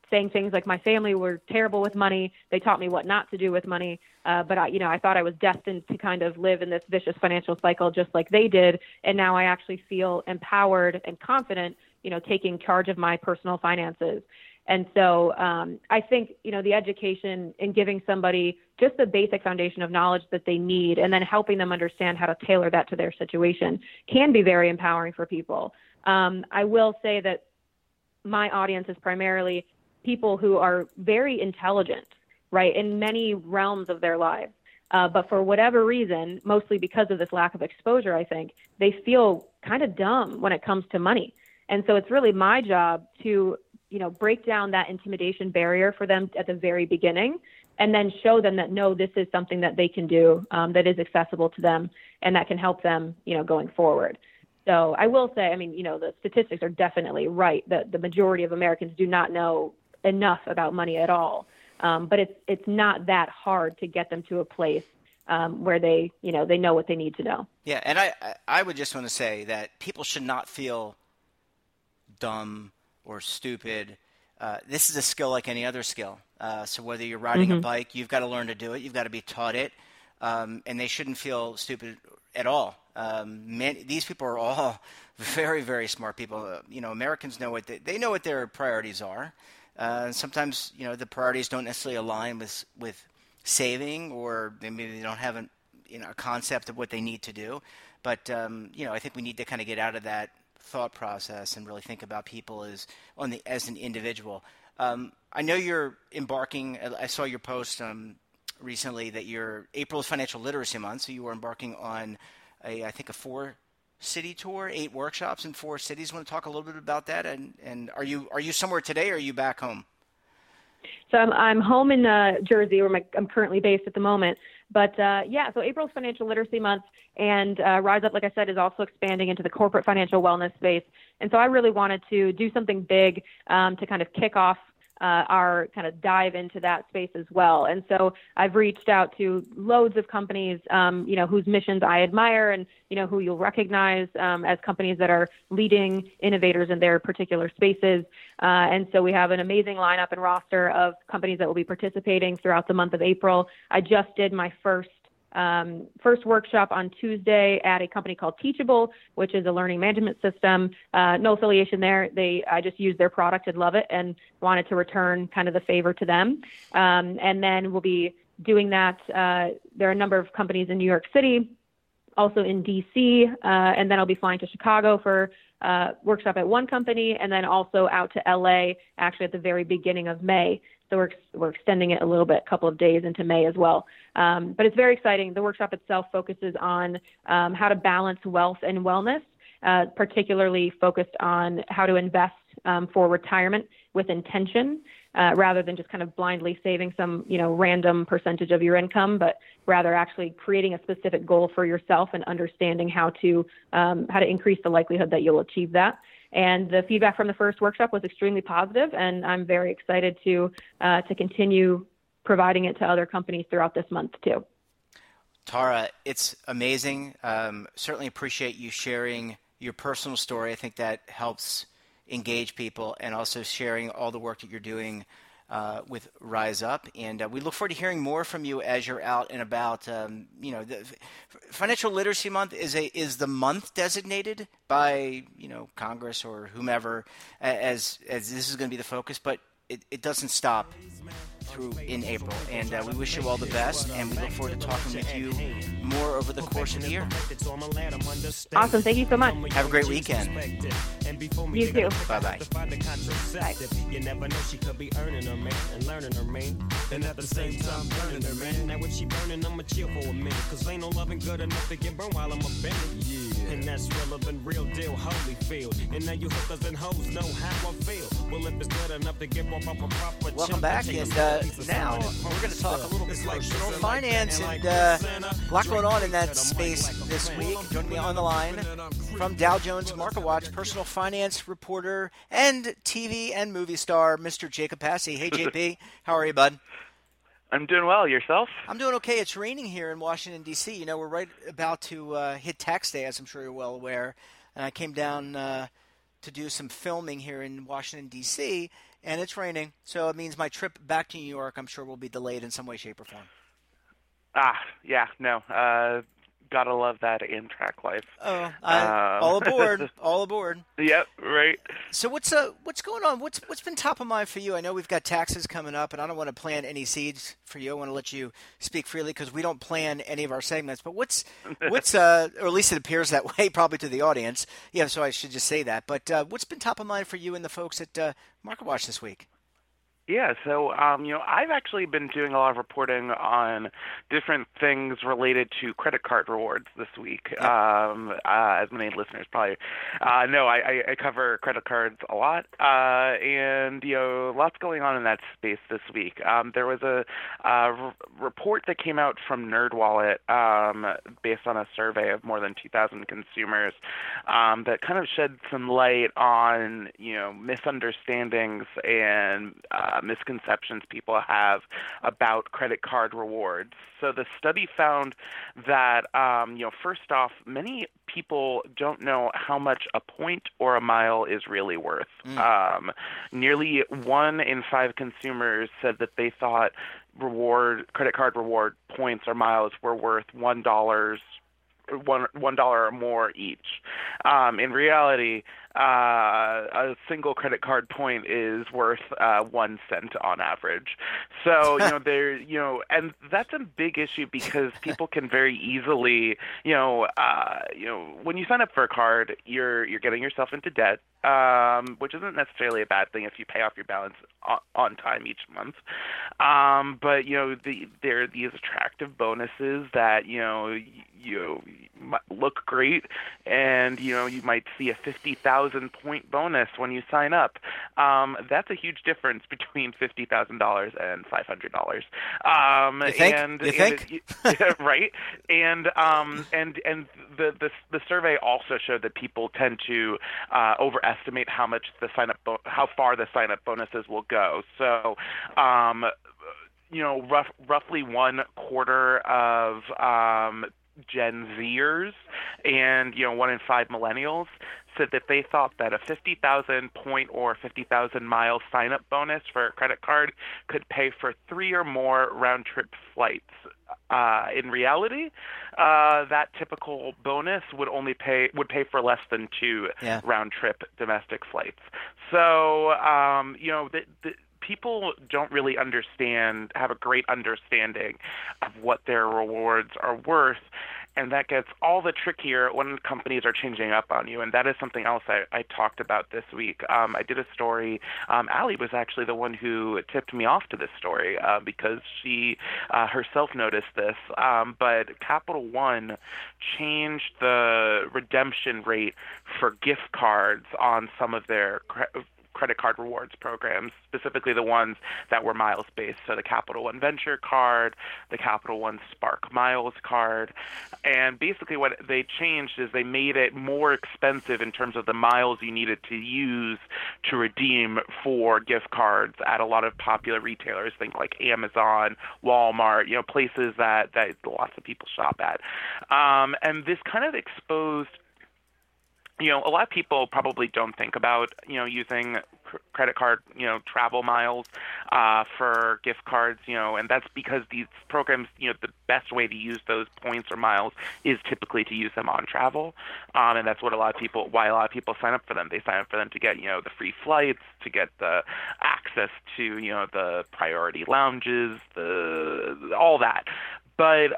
saying things like my family were terrible with money. They taught me what not to do with money. But I thought I was destined to kind of live in this vicious financial cycle just like they did. And now I actually feel empowered and confident, taking charge of my personal finances. And so I think, the education in giving somebody just the basic foundation of knowledge that they need and then helping them understand how to tailor that to their situation can be very empowering for people. I will say that my audience is primarily people who are very intelligent, right, in many realms of their lives. But for whatever reason, mostly because of this lack of exposure, I think, they feel kind of dumb when it comes to money. And so it's really my job to, break down that intimidation barrier for them at the very beginning and then show them that, no, this is something that they can do, that is accessible to them and that can help them, going forward. So I will say, the statistics are definitely right that the majority of Americans do not know enough about money at all. But it's not that hard to get them to a place where they know what they need to know. Yeah, and I would just want to say that people should not feel dumb or stupid. This is a skill like any other skill. So whether you're riding a bike, you've got to learn to do it. You've got to be taught it. And they shouldn't feel stupid at all. These people are all very, very smart people. Americans know they know what their priorities are. Sometimes, the priorities don't necessarily align with saving, or maybe they don't have a concept of what they need to do. But, I think we need to kind of get out of that thought process and really think about people as an individual. I know you're embarking. I saw your post recently that April is Financial Literacy Month, so you were embarking on I think a 4-city tour, 8 workshops in 4 cities. Want to talk a little bit about that? And are you somewhere today, or are you back home? So I'm home in Jersey, where I'm currently based at the moment. But so April is Financial Literacy Month, and Rise Up, like I said, is also expanding into the corporate financial wellness space. And so I really wanted to do something big to kind of kick off our kind of dive into that space as well. And so I've reached out to loads of companies, whose missions I admire and, who you'll recognize as companies that are leading innovators in their particular spaces. And so we have an amazing lineup and roster of companies that will be participating throughout the month of April. I just did my first workshop on Tuesday at a company called Teachable, which is a learning management system. No affiliation there. I just used their product and love it and wanted to return kind of the favor to them. And then we'll be doing that. There are a number of companies in New York City, also in DC, and then I'll be flying to Chicago for workshop at one company, and then also out to LA actually at the very beginning of May. So we're extending it a little bit, a couple of days into May as well. But it's very exciting. The workshop itself focuses on how to balance wealth and wellness, particularly focused on how to invest for retirement with intention, rather than just kind of blindly saving some, random percentage of your income, but rather actually creating a specific goal for yourself and understanding how to increase the likelihood that you'll achieve that. And the feedback from the first workshop was extremely positive, and I'm very excited to continue providing it to other companies throughout this month too. Tara, it's amazing. Certainly appreciate you sharing your personal story. I think that helps engage people, and also sharing all the work that you're doing with Rise Up. And we look forward to hearing more from you as you're out and about. The Financial Literacy Month is the month designated by Congress or whomever as this is going to be the focus, but it doesn't stop through in April. And we wish you all the best, and we look forward to talking with you more over the course of the year. Awesome. Thank you so much. Have a great weekend. You too. Bye-bye. Bye. You never know, she could be earning her man and learning her man, and at the same time burning her man. Now when she burning, I'ma chill for a minute, cause ain't no loving good enough to get burned while I'm a bandit. Yeah. And that's relevant, real deal, Holyfield. And now you hookers and hoes know how I feel. Well, if it's good enough to get off up a proper. Welcome back, and now we're going to talk a little bit personal finance, and a lot going on in that space this week. Joining me on the line from Dow Jones MarketWatch, personal finance reporter and TV and movie star, Mr. Jacob Passy. Hey, JP, how are you, bud? I'm doing well. Yourself? I'm doing okay. It's raining here in Washington, D.C. We're right about to hit tax day, as I'm sure you're well aware. And I came down to do some filming here in Washington, D.C., and it's raining, so it means my trip back to New York, I'm sure, will be delayed in some way, shape, or form. Yeah, no. Gotta love that Amtrak life. Oh, all aboard, all aboard. Yep, right. So what's going on? What's been top of mind for you? I know we've got taxes coming up, and I don't want to plant any seeds for you. I want to let you speak freely because we don't plan any of our segments. But what's or at least it appears that way, probably to the audience. Yeah, so I should just say that. But what's been top of mind for you and the folks at MarketWatch this week? Yeah, so I've actually been doing a lot of reporting on different things related to credit card rewards this week. Yep. As many listeners probably know, I cover credit cards a lot, and lots going on in that space this week. There was a report that came out from NerdWallet based on a survey of more than 2,000 consumers that kind of shed some light on misunderstandings and misconceptions people have about credit card rewards. So the study found that, first off, many people don't know how much a point or a mile is really worth. Nearly 1 in 5 consumers said that they thought credit card reward points or miles were worth $1 or more each. In reality, a single credit card point is worth 1 cent on average. So and that's a big issue because people can very easily, when you sign up for a card, you're getting yourself into debt, which isn't necessarily a bad thing if you pay off your balance on time each month. But there are these attractive bonuses that you look great, and you might see a 50,000 point bonus when you sign up. That's a huge difference between $50,000 and $500. You think? Right? And the survey also showed that people tend to overestimate how far the sign up bonuses will go. So roughly 1/4 of Gen Zers and 1 in 5 millennials said that they thought that a 50,000 point or 50,000 mile sign-up bonus for a credit card could pay for 3 or more round-trip flights. In reality, that typical bonus would pay for less than 2 round-trip domestic flights. So people don't really have a great understanding of what their rewards are worth, and that gets all the trickier when companies are changing up on you. And that is something else I talked about this week. I did a story. Allie was actually the one who tipped me off to this story because she herself noticed this. But Capital One changed the redemption rate for gift cards on some of their credit card rewards programs, specifically the ones that were miles-based. So the Capital One Venture card, the Capital One Spark Miles card. And basically what they changed is they made it more expensive in terms of the miles you needed to use to redeem for gift cards at a lot of popular retailers, think like Amazon, Walmart, places that lots of people shop at. And this kind of exposed a lot of people probably don't think about, using credit card, travel miles for gift cards, and that's because these programs, the best way to use those points or miles is typically to use them on travel. And that's why a lot of people sign up for them. They sign up for them to get, the free flights, to get the access to, the priority lounges, all that. But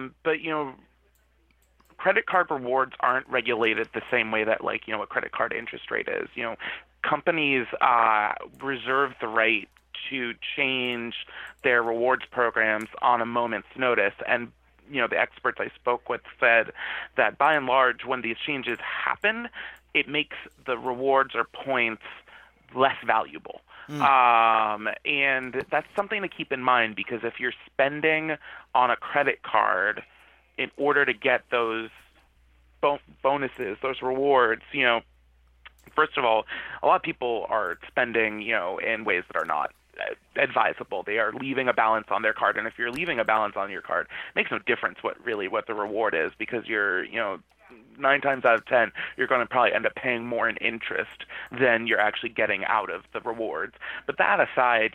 credit card rewards aren't regulated the same way that a credit card interest rate is. Companies reserve the right to change their rewards programs on a moment's notice. And, the experts I spoke with said that by and large, when these changes happen, it makes the rewards or points less valuable. And that's something to keep in mind, because if you're spending on a credit card in order to get those bonuses, those rewards, first of all, a lot of people are spending, in ways that are not advisable. They are leaving a balance on their card, and if you're leaving a balance on your card, it makes no difference what the reward is, because you're 9 times out of 10, you're going to probably end up paying more in interest than you're actually getting out of the rewards. But that aside,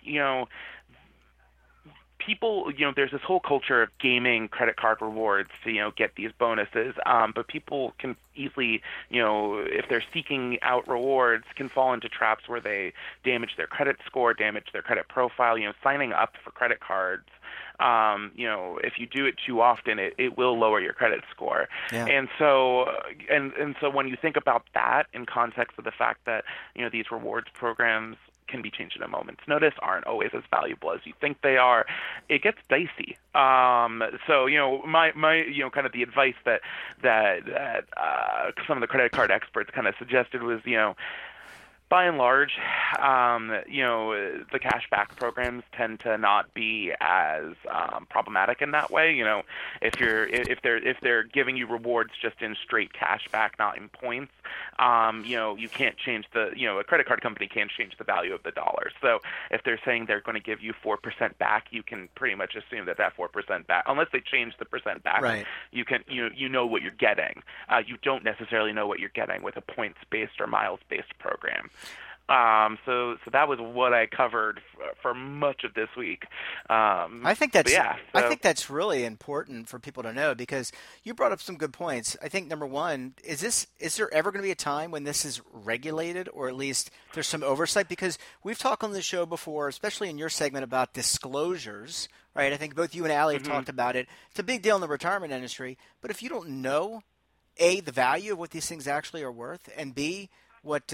people, there's this whole culture of gaming credit card rewards to, get these bonuses. But people can easily, if they're seeking out rewards, can fall into traps where they damage their credit score, damage their credit profile. Signing up for credit cards, if you do it too often, it will lower your credit score. Yeah. And so, and so when you think about that in context of the fact that, these rewards programs can be changed at a moment's notice, aren't always as valuable as you think they are, it gets dicey. So, my kind of the advice that some of the credit card experts kind of suggested was, by and large, the cashback programs tend to not be as problematic in that way. If they're giving you rewards just in straight cashback, not in points, you can't change a credit card company can't change the value of the dollar. So if they're saying they're going to give you 4% back, you can pretty much assume that 4% back, unless they change the percent back, right, you can know what you're getting. You don't necessarily know what you're getting with a points-based or miles-based program. So that was what I covered for much of this week. I think that's I think that's really important for people to know, because you brought up some good points. I think number one is there ever going to be a time when this is regulated, or at least there's some oversight? Because we've talked on the show before, especially in your segment, about disclosures, right? I think both you and Allie have talked about it. It's a big deal in the retirement industry. But if you don't know, A, the value of what these things actually are worth, and B, what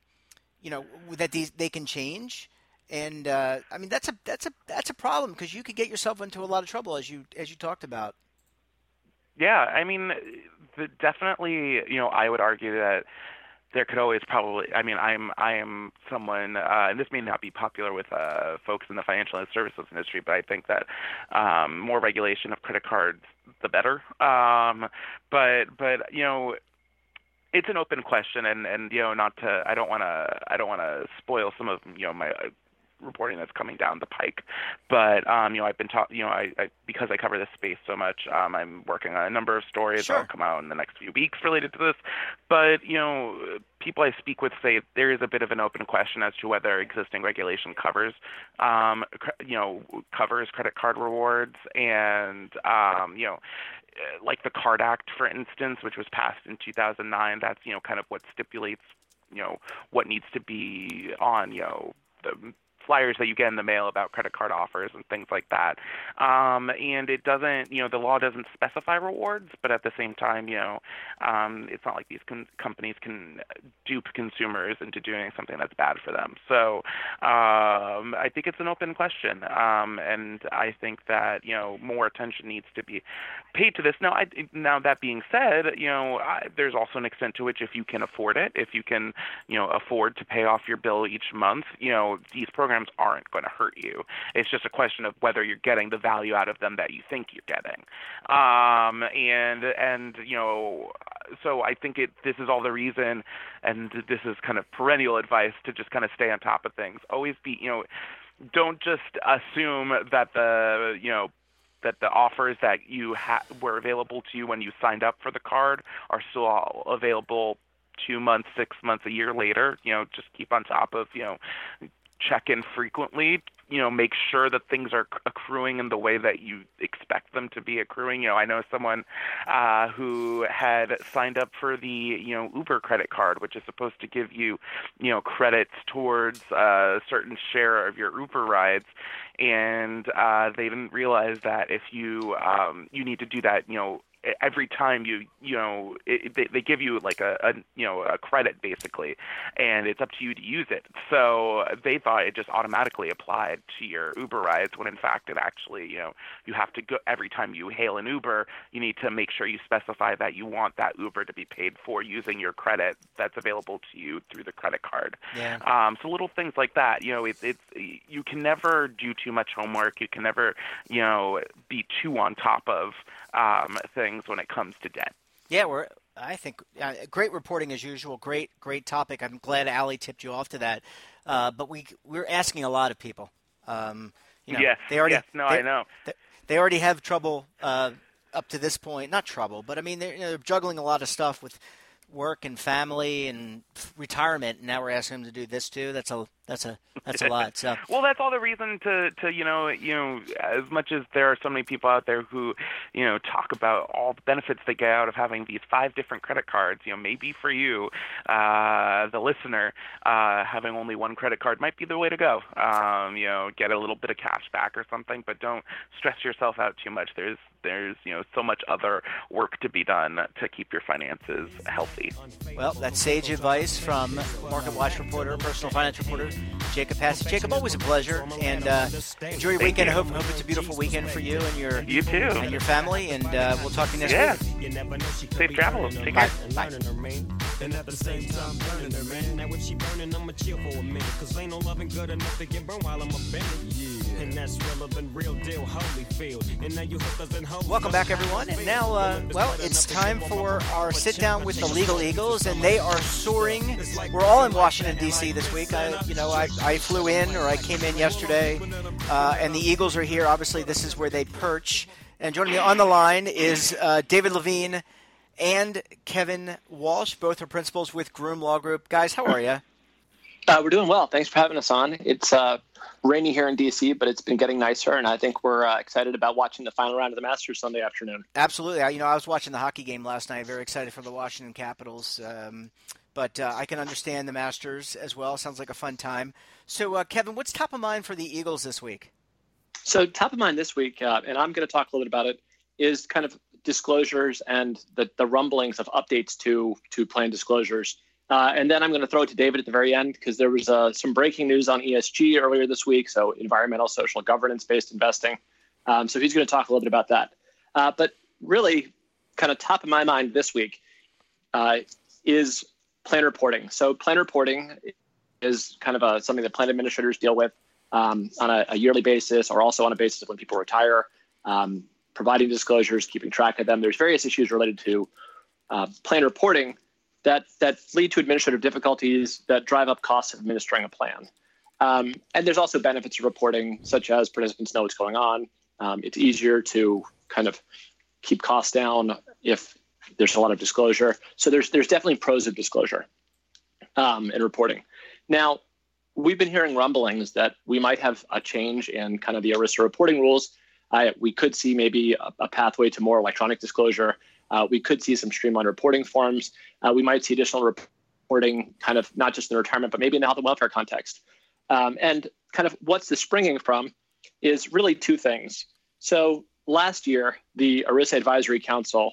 that they can change, and that's a problem, because you could get yourself into a lot of trouble, as you talked about. Yeah, definitely. I would argue that there could always probably. I am someone, and this may not be popular with folks in the financial services industry, but I think that more regulation of credit cards, the better. But it's an open question, and I don't want to spoil some of my reporting that's coming down the pike, but I've been because I cover this space so much, I'm working on a number of stories that'll come out in the next few weeks related to this. But people I speak with say there is a bit of an open question as to whether existing regulation covers credit card rewards, and like the Card Act, for instance, which was passed in 2009. That's kind of what stipulates what needs to be on the flyers that you get in the mail about credit card offers and things like that. And it doesn't, the law doesn't specify rewards, but at the same time, it's not like these companies can dupe consumers into doing something that's bad for them. So I think it's an open question, and I think that more attention needs to be paid to this. Now that being said, there's also an extent to which, if you can afford it, if you can afford to pay off your bill each month, these programs aren't going to hurt you. It's just a question of whether you're getting the value out of them that you think you're getting. So I think this is all the reason, and this is kind of perennial advice, to just kind of stay on top of things. Always be, don't just assume that that the offers that were available to you when you signed up for the card are still all available 2 months, 6 months, a year later. Just keep on top of, check in frequently, make sure that things are accruing in the way that you expect them to be accruing. I know someone who had signed up for the, Uber credit card, which is supposed to give you, credits towards a certain share of your Uber rides. And they didn't realize that if you need to do that, every time they give you like a credit, basically, and it's up to you to use it. So they thought it just automatically applied to your Uber rides, when in fact it actually, you have to go every time you hail an Uber, you need to make sure you specify that you want that Uber to be paid for using your credit that's available to you through the credit card. Yeah. So little things like that, it's you can never do too much homework. You can never, be too on top of things when it comes to debt. Yeah, I think great reporting as usual. Great topic. I'm glad Allie tipped you off to that. But we're asking a lot of people. Yes. I know. They already have trouble up to this point, not trouble, but I mean, they're juggling a lot of stuff with work and family and retirement, and now we're asking them to do this too. That's a lot. So well, that's all the reason to as much as there are so many people out there who talk about all the benefits they get out of having these 5 different credit cards. Maybe for you, the listener, having only one credit card might be the way to go. Get a little bit of cash back or something, but don't stress yourself out too much. There's so much other work to be done to keep your finances healthy. Well, that's sage advice from Market Watch reporter, personal finance reporter Jacob Passy. Jacob, always a pleasure, and enjoy your weekend. I hope it's a beautiful weekend for you and you too, and your family. And we'll talk to you next week. Safe travels. Take care. Bye. And at the same time burning her, man. Now when she burning, I'ma chill for a minute. Cause ain't no loving good enough to get burned while I'm a bennett. Yeah. And that's relevant, real deal, Holyfield. And now you hookers and hoes. Welcome back, everyone. And now, it's time for our sit-down with the Legal Eagles, and they are soaring. We're all in Washington, D.C. this week. I flew in, or I came in yesterday, and the Eagles are here. Obviously, this is where they perch. And joining me on the line is David Levine and Kevin Walsh. Both are principals with Groom Law Group. Guys, how are you? We're doing well. Thanks for having us on. It's rainy here in D.C., but it's been getting nicer, and I think we're excited about watching the final round of the Masters Sunday afternoon. Absolutely. I was watching the hockey game last night. Very excited for the Washington Capitals. But I can understand the Masters as well. Sounds like a fun time. So, Kevin, what's top of mind for the Eagles this week? So top of mind this week, and I'm going to talk a little bit about it, is kind of disclosures and the rumblings of updates to plan disclosures. And then I'm going to throw it to David at the very end because there was some breaking news on ESG earlier this week, so environmental, social, governance-based investing. So he's going to talk a little bit about that. But really, kind of top of my mind this week is plan reporting. So plan reporting is kind of something that plan administrators deal with on a yearly basis, or also on a basis of when people retire, providing disclosures, keeping track of them. There's various issues related to plan reporting that lead to administrative difficulties that drive up costs of administering a plan. And there's also benefits of reporting, such as participants know what's going on. It's easier to kind of keep costs down if there's a lot of disclosure. So there's definitely pros of disclosure and reporting. Now, we've been hearing rumblings that we might have a change in kind of the ERISA reporting rules. We could see maybe a pathway to more electronic disclosure. We could see some streamlined reporting forms. We might see additional reporting kind of not just in retirement, but maybe in the health and welfare context. And kind of what's this springing from is really 2 things. So last year, the ERISA Advisory Council,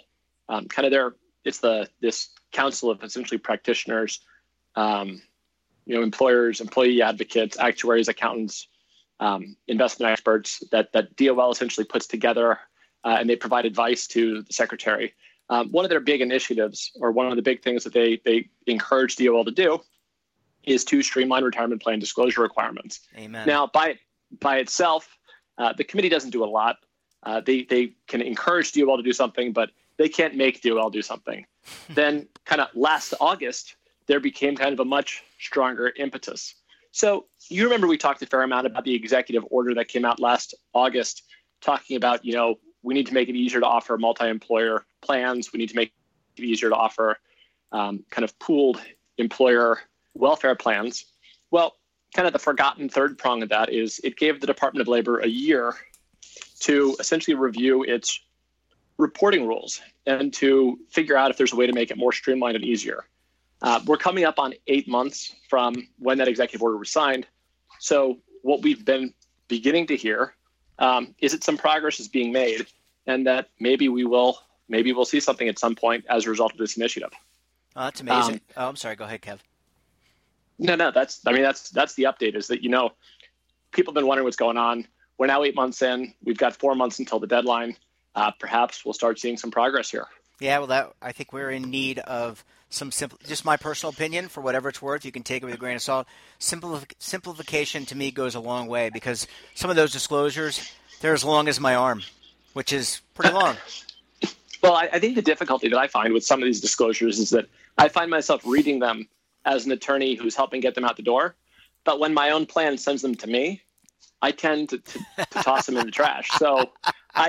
this council of essentially practitioners, employers, employee advocates, actuaries, accountants, investment experts that DOL essentially puts together, and they provide advice to the secretary. One of their big initiatives, or one of the big things that they encourage DOL to do, is to streamline retirement plan disclosure requirements. Amen. Now, by itself, the committee doesn't do a lot. They can encourage DOL to do something, but they can't make DOL do something. Then kind of last August, there became kind of a much stronger impetus. So you remember we talked a fair amount about the executive order that came out last August, talking about, we need to make it easier to offer multi-employer plans. We need to make it easier to offer kind of pooled employer welfare plans. Well, kind of the forgotten third prong of that is it gave the Department of Labor a year to essentially review its reporting rules and to figure out if there's a way to make it more streamlined and easier. We're coming up on 8 months from when that executive order was signed. So what we've been beginning to hear is that some progress is being made, and that maybe we'll see something at some point as a result of this initiative. Oh, that's amazing. I'm sorry. Go ahead, Kev. No, that's the update, is that, people have been wondering what's going on. We're now 8 months in. We've got 4 months until the deadline. Perhaps we'll start seeing some progress here. Yeah, well, I think we're in need of some just my personal opinion, for whatever it's worth. You can take it with a grain of salt. Simplification to me goes a long way, because some of those disclosures, they're as long as my arm, which is pretty long. Well, I think the difficulty that I find with some of these disclosures is that I find myself reading them as an attorney who's helping get them out the door. But when my own plan sends them to me, I tend to toss them in the trash. So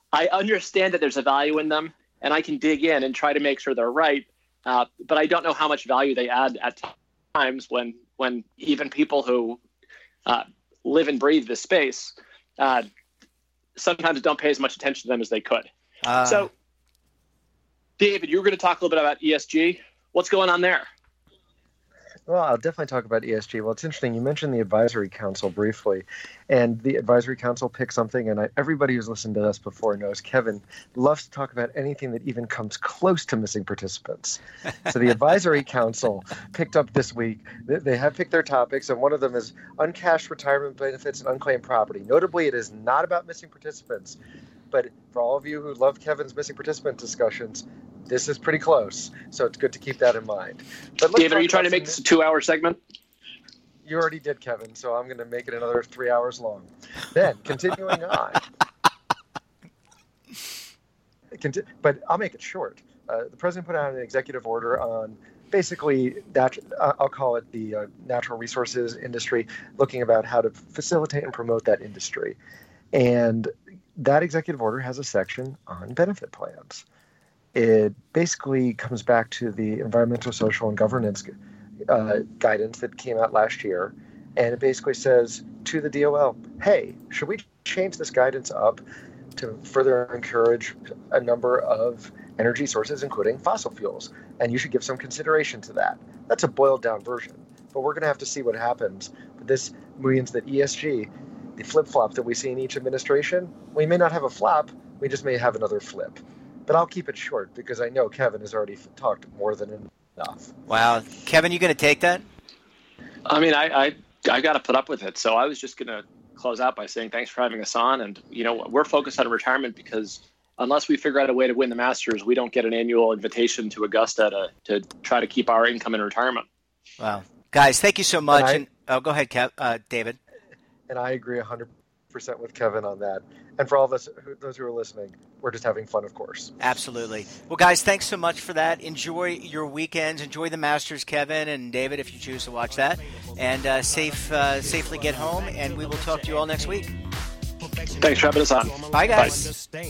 I understand that there's a value in them, and I can dig in and try to make sure they're right. But I don't know how much value they add at times when even people who live and breathe this space sometimes don't pay as much attention to them as they could. So, David, you were going to talk a little bit about ESG. What's going on there? Well, I'll definitely talk about ESG. Well, it's interesting. You mentioned the Advisory Council briefly, and the Advisory Council picked something, and everybody who's listened to us before knows Kevin loves to talk about anything that even comes close to missing participants. So the Advisory Council picked up this week. They have picked their topics, and one of them is uncashed retirement benefits and unclaimed property. Notably, it is not about missing participants, but for all of you who love Kevin's missing participant discussions, this is pretty close, so it's good to keep that in mind. But David, are you trying to make this a 2-hour segment? You already did, Kevin, so I'm going to make it another 3 hours long. Then, continuing on. But I'll make it short. The president put out an executive order on basically, I'll call it the natural resources industry, looking about how to facilitate and promote that industry. And that executive order has a section on benefit plans. It basically comes back to the environmental, social, and governance guidance that came out last year. And it basically says to the DOL, hey, should we change this guidance up to further encourage a number of energy sources, including fossil fuels? And you should give some consideration to that. That's a boiled down version, but we're going to have to see what happens. But this means that ESG, the flip-flop that we see in each administration, we may not have a flop, we just may have another flip. But I'll keep it short because I know Kevin has already talked more than enough. Wow. Kevin, you going to take that? I mean, I got to put up with it. So I was just going to close out by saying thanks for having us on. And, we're focused on retirement because unless we figure out a way to win the Masters, we don't get an annual invitation to Augusta to try to keep our income in retirement. Wow. Guys, thank you so much. Go ahead, David. And I agree 100% with Kevin on that. And for all of us, those who are listening, we're just having fun, of course. Absolutely. Well, guys, thanks so much for that. Enjoy your weekends. Enjoy the Masters, Kevin and David, if you choose to watch that. And safely get home, and we will talk to you all next week. Thanks for having us on. Bye, guys. Bye.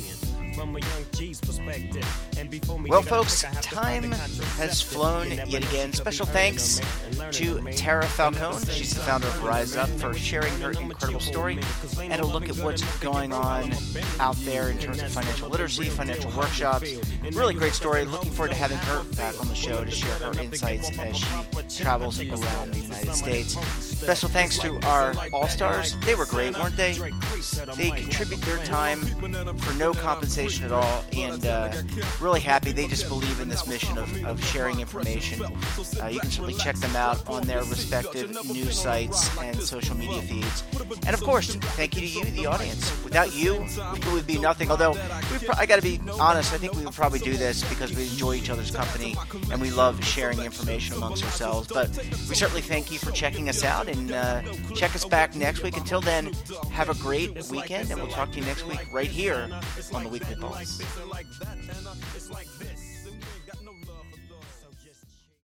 Well, folks, time has flown yet again. Special thanks to Tara Falcone. She's the founder of Rise Up for sharing her incredible story and a look at what's going on out there in terms of financial literacy, financial workshops. Really great story. Looking forward to having her back on the show to share her insights as she travels around the United States. Special thanks to our All-Stars. They were great, weren't they? They contribute their time for no compensation at all, and really happy. They just believe in this mission of sharing information. You can certainly check them out on their respective news sites and social media feeds. And of course, thank you to you, the audience. Without you, it would be nothing. Although, I got to be honest, I think we would probably do this because we enjoy each other's company and we love sharing information amongst ourselves. But we certainly thank you for checking us out, and check us back next week. Until then, have a great weekend, and we'll talk to you next week right here on the Weekly Pulse.